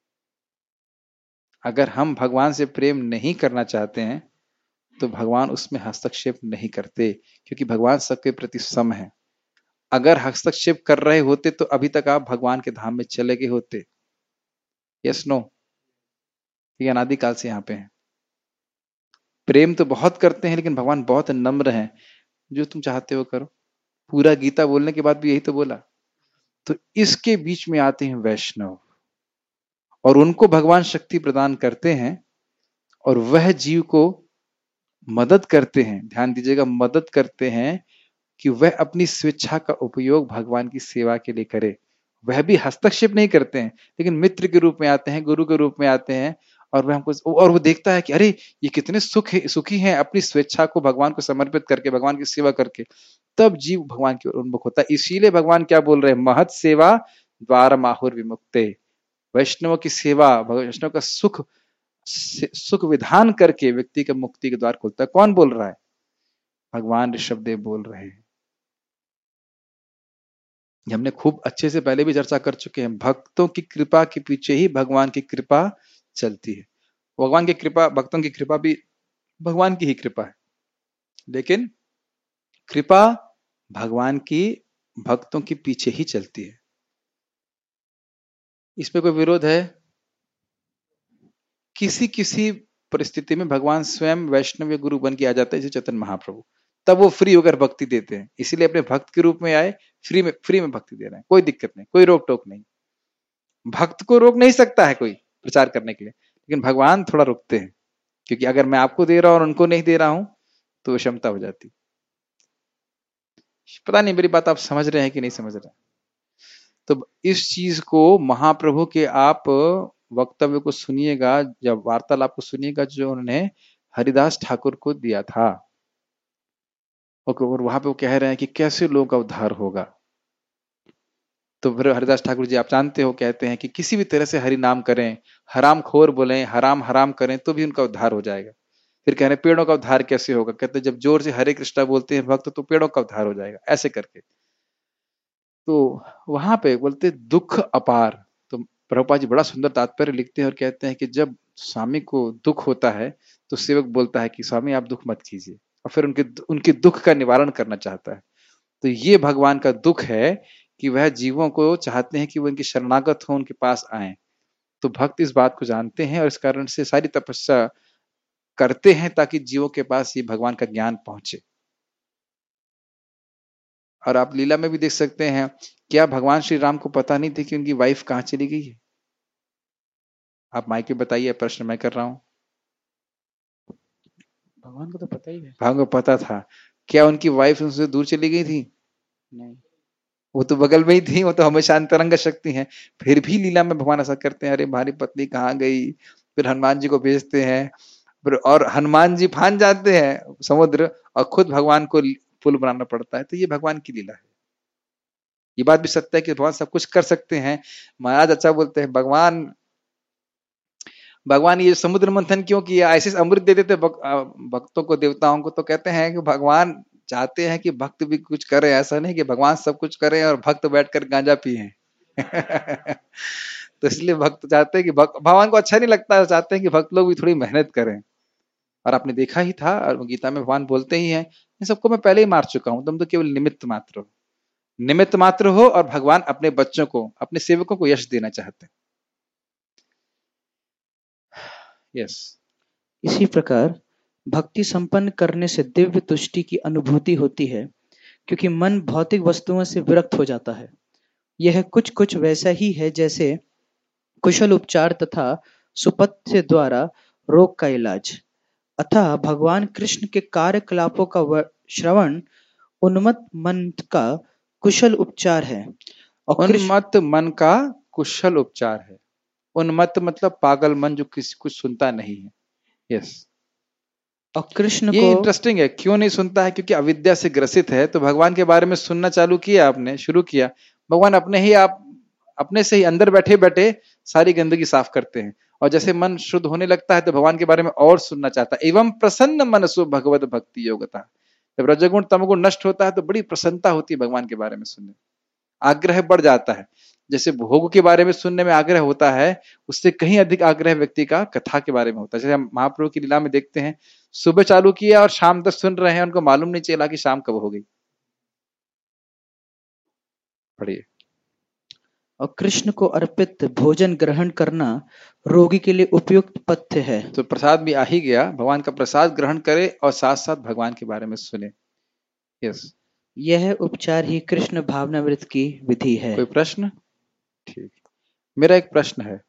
अगर हम भगवान से प्रेम नहीं करना चाहते हैं तो भगवान उसमें हस्तक्षेप नहीं करते, क्योंकि भगवान सबके प्रति सम है। अगर हस्तक्षेप कर रहे होते तो अभी तक आप भगवान के धाम में चले गए होते। Yes no? ये अनादिकाल से यहाँ पे है। प्रेम तो बहुत करते हैं, लेकिन भगवान बहुत नम्र हैं, जो तुम चाहते हो करो। पूरा गीता बोलने के बाद भी यही तो बोला। तो इसके बीच में आते हैं वैष्णव और उनको भगवान शक्ति प्रदान करते हैं और वह जीव को मदद करते हैं, ध्यान दीजिएगा, मदद करते हैं कि वह अपनी स्वेच्छा का उपयोग भगवान की सेवा के लिए करे। वह भी हस्तक्षेप नहीं करते हैं, लेकिन मित्र के रूप में आते हैं, गुरु के रूप में आते हैं और वह हमको, और वो देखता है कि अरे ये कितने सुख है, सुखी हैं अपनी स्वेच्छा को भगवान को समर्पित करके, भगवान की सेवा करके, तब जीव भगवान की ओर उन्मुख होता है। इसीलिए भगवान क्या बोल रहे हैं, महत सेवा द्वार माहुर विमुक्ते। वैष्णव की सेवा, वैष्णव का सुख सुख विधान करके व्यक्ति के मुक्ति के द्वार खुलता है। कौन बोल रहा है? भगवान ऋषभदेव बोल रहे हैं। हमने खूब अच्छे से पहले भी चर्चा कर चुके हैं, भक्तों की कृपा के पीछे ही भगवान की कृपा चलती है। भगवान की कृपा, भक्तों की कृपा भी भगवान की ही कृपा है, लेकिन कृपा भगवान की भक्तों के पीछे ही चलती है। इसमें कोई विरोध है? किसी किसी परिस्थिति में भगवान स्वयं वैष्णव गुरु बन के आ जाते हैं, जैसे चैतन्य महाप्रभु, तब वो फ्री होकर भक्ति देते हैं। इसीलिए अपने भक्त के रूप में आए, फ्री में फ्री में भक्ति दे रहे हैं, कोई दिक्कत नहीं, कोई रोक टोक नहीं। भक्त को रोक नहीं सकता है कोई प्रचार करने के लिए, लेकिन भगवान थोड़ा रोकते हैं, क्योंकि अगर मैं आपको दे रहा हूं और उनको नहीं दे रहा हूं तो क्षमता हो जाती। पता नहीं मेरी बात आप समझ रहे हैं कि नहीं समझ रहे। तो इस चीज को महाप्रभु के आप वक्तव्य को सुनिएगा, जब वार्तालाप को सुनिएगा जो उन्होंने हरिदास ठाकुर को दिया था, और वहां पे वो कह रहे हैं कि कैसे लोगों का उद्धार होगा। तो फिर हरिदास ठाकुर जी आप जानते हो कहते हैं कि किसी भी तरह से हरि नाम करें, हराम खोर बोलें, हराम हराम करें तो भी उनका उद्धार हो जाएगा। फिर कह रहे हैं पेड़ों का उद्धार कैसे होगा? कहते हैं जब जोर से हरे कृष्णा बोलते हैं भक्त तो पेड़ों का उद्धार हो जाएगा, ऐसे करके। तो वहां पे बोलते दुख अपार। तो प्रभुपाद जी बड़ा सुंदर तात्पर्य लिखते हैं और कहते हैं कि जब स्वामी को दुख होता है तो सेवक बोलता है कि स्वामी आप दुख मत कीजिए, और फिर उनके उनके दुख का निवारण करना चाहता है। तो ये भगवान का दुख है कि वह जीवों को चाहते हैं कि वो इनकी शरणागत हो, उनके पास आए। तो भक्त इस बात को जानते हैं और इस कारण से सारी तपस्या करते हैं ताकि जीवों के पास ये भगवान का ज्ञान पहुंचे। और आप लीला में भी देख सकते हैं, क्या भगवान श्री राम को पता नहीं थी कि उनकी वाइफ कहां चली गई है? आप माइक पे बताइए, प्रश्न मैं कर रहा हूं। भगवान को तो पता ही है। भगवान को पता था। क्या उनकी वाइफ उनसे दूर चली गई थी? नहीं, वो तो बगल में ही थी, वो तो हमेशा अंतरंग शक्ति है। फिर भी लीला में भगवान ऐसा करते हैं, अरे हमारी पत्नी कहाँ गई? फिर हनुमान जी को भेजते हैं, फिर और हनुमान जी फान जाते हैं समुद्र और खुद भगवान को पुल बनाना पड़ता है। तो ये भगवान की लीला है। ये बात भी सत्य है कि भगवान सब कुछ कर सकते हैं। महाराज अच्छा बोलते हैं, भगवान भगवान ये समुद्र मंथन क्यों किया? ऐसे अमृत दे देते भक्तों को, देवताओं को। तो कहते हैं कि भगवान चाहते हैं कि भक्त भी कुछ करे, ऐसा नहीं कि भगवान सब कुछ करे और भक्त बैठकर गांजा पिए। तो इसलिए भक्त चाहते हैं कि भगवान को अच्छा नहीं लगता, चाहते हैं कि भक्त लोग भी थोड़ी मेहनत करें। और आपने देखा ही था, और गीता में भगवान बोलते ही हैं, इन सबको मैं पहले ही मार चुका हूं, तुम तो केवल निमित्त मात्र हो। निमित्त मात्र हो, और भगवान अपने बच्चों को, अपने सेवकों को यश देना चाहते हैं। यस। इसी प्रकार भक्ति संपन्न करने से दिव्य तुष्टि की अनुभूति होती है, क्योंकि मन भौतिक वस्तुओं से विरक्त हो जाता है। यह कुछ कुछ वैसा ही है जैसे कुशल उपचार तथा सुपथ्य द्वारा रोग का इलाज। अतः भगवान कृष्ण के कार्यकलापों का श्रवण उन्मत्त मन का कुशल उपचार है। और उन्मत्त मन का कुशल उपचार है। उन्मत्त मतलब पागल मन, जो किसी कुछ सुनता नहीं है। यस। और कृष्ण ये को इंटरेस्टिंग है, क्यों नहीं सुनता है? क्योंकि अविद्या से ग्रसित है। तो भगवान के बारे में सुनना चालू किया आपने, शुरू किया, भगवान अपने ही आप अपने से ही अंदर बैठे बैठे सारी गंदगी साफ करते हैं। और जैसे मन शुद्ध होने लगता है तो भगवान के बारे में और सुनना चाहता है। एवं प्रसन्न मनसो भगवत भक्ति योगता। जब रजगुण तमगुण नष्ट होता है तो बड़ी प्रसन्नता होती है भगवान के बारे में सुनने, आग्रह बढ़ जाता है। जैसे भोग के बारे में सुनने में आग्रह होता है, उससे कहीं अधिक आग्रह व्यक्ति का कथा के बारे में होता है। जैसे हम महाप्रभु की लीला में देखते हैं, सुबह चालू किया और शाम तक सुन रहे हैं, उनको मालूम नहीं चला कि शाम कब हो गई। पढ़िए। और कृष्ण को अर्पित भोजन ग्रहण करना रोगी के लिए उपयुक्त पथ्य है। तो प्रसाद भी आ ही गया, भगवान का प्रसाद ग्रहण करे और साथ साथ भगवान के बारे में सुने। यस। यह उपचार ही कृष्ण भावनामृत की विधि है। कोई प्रश्न? ठीक, मेरा एक प्रश्न है,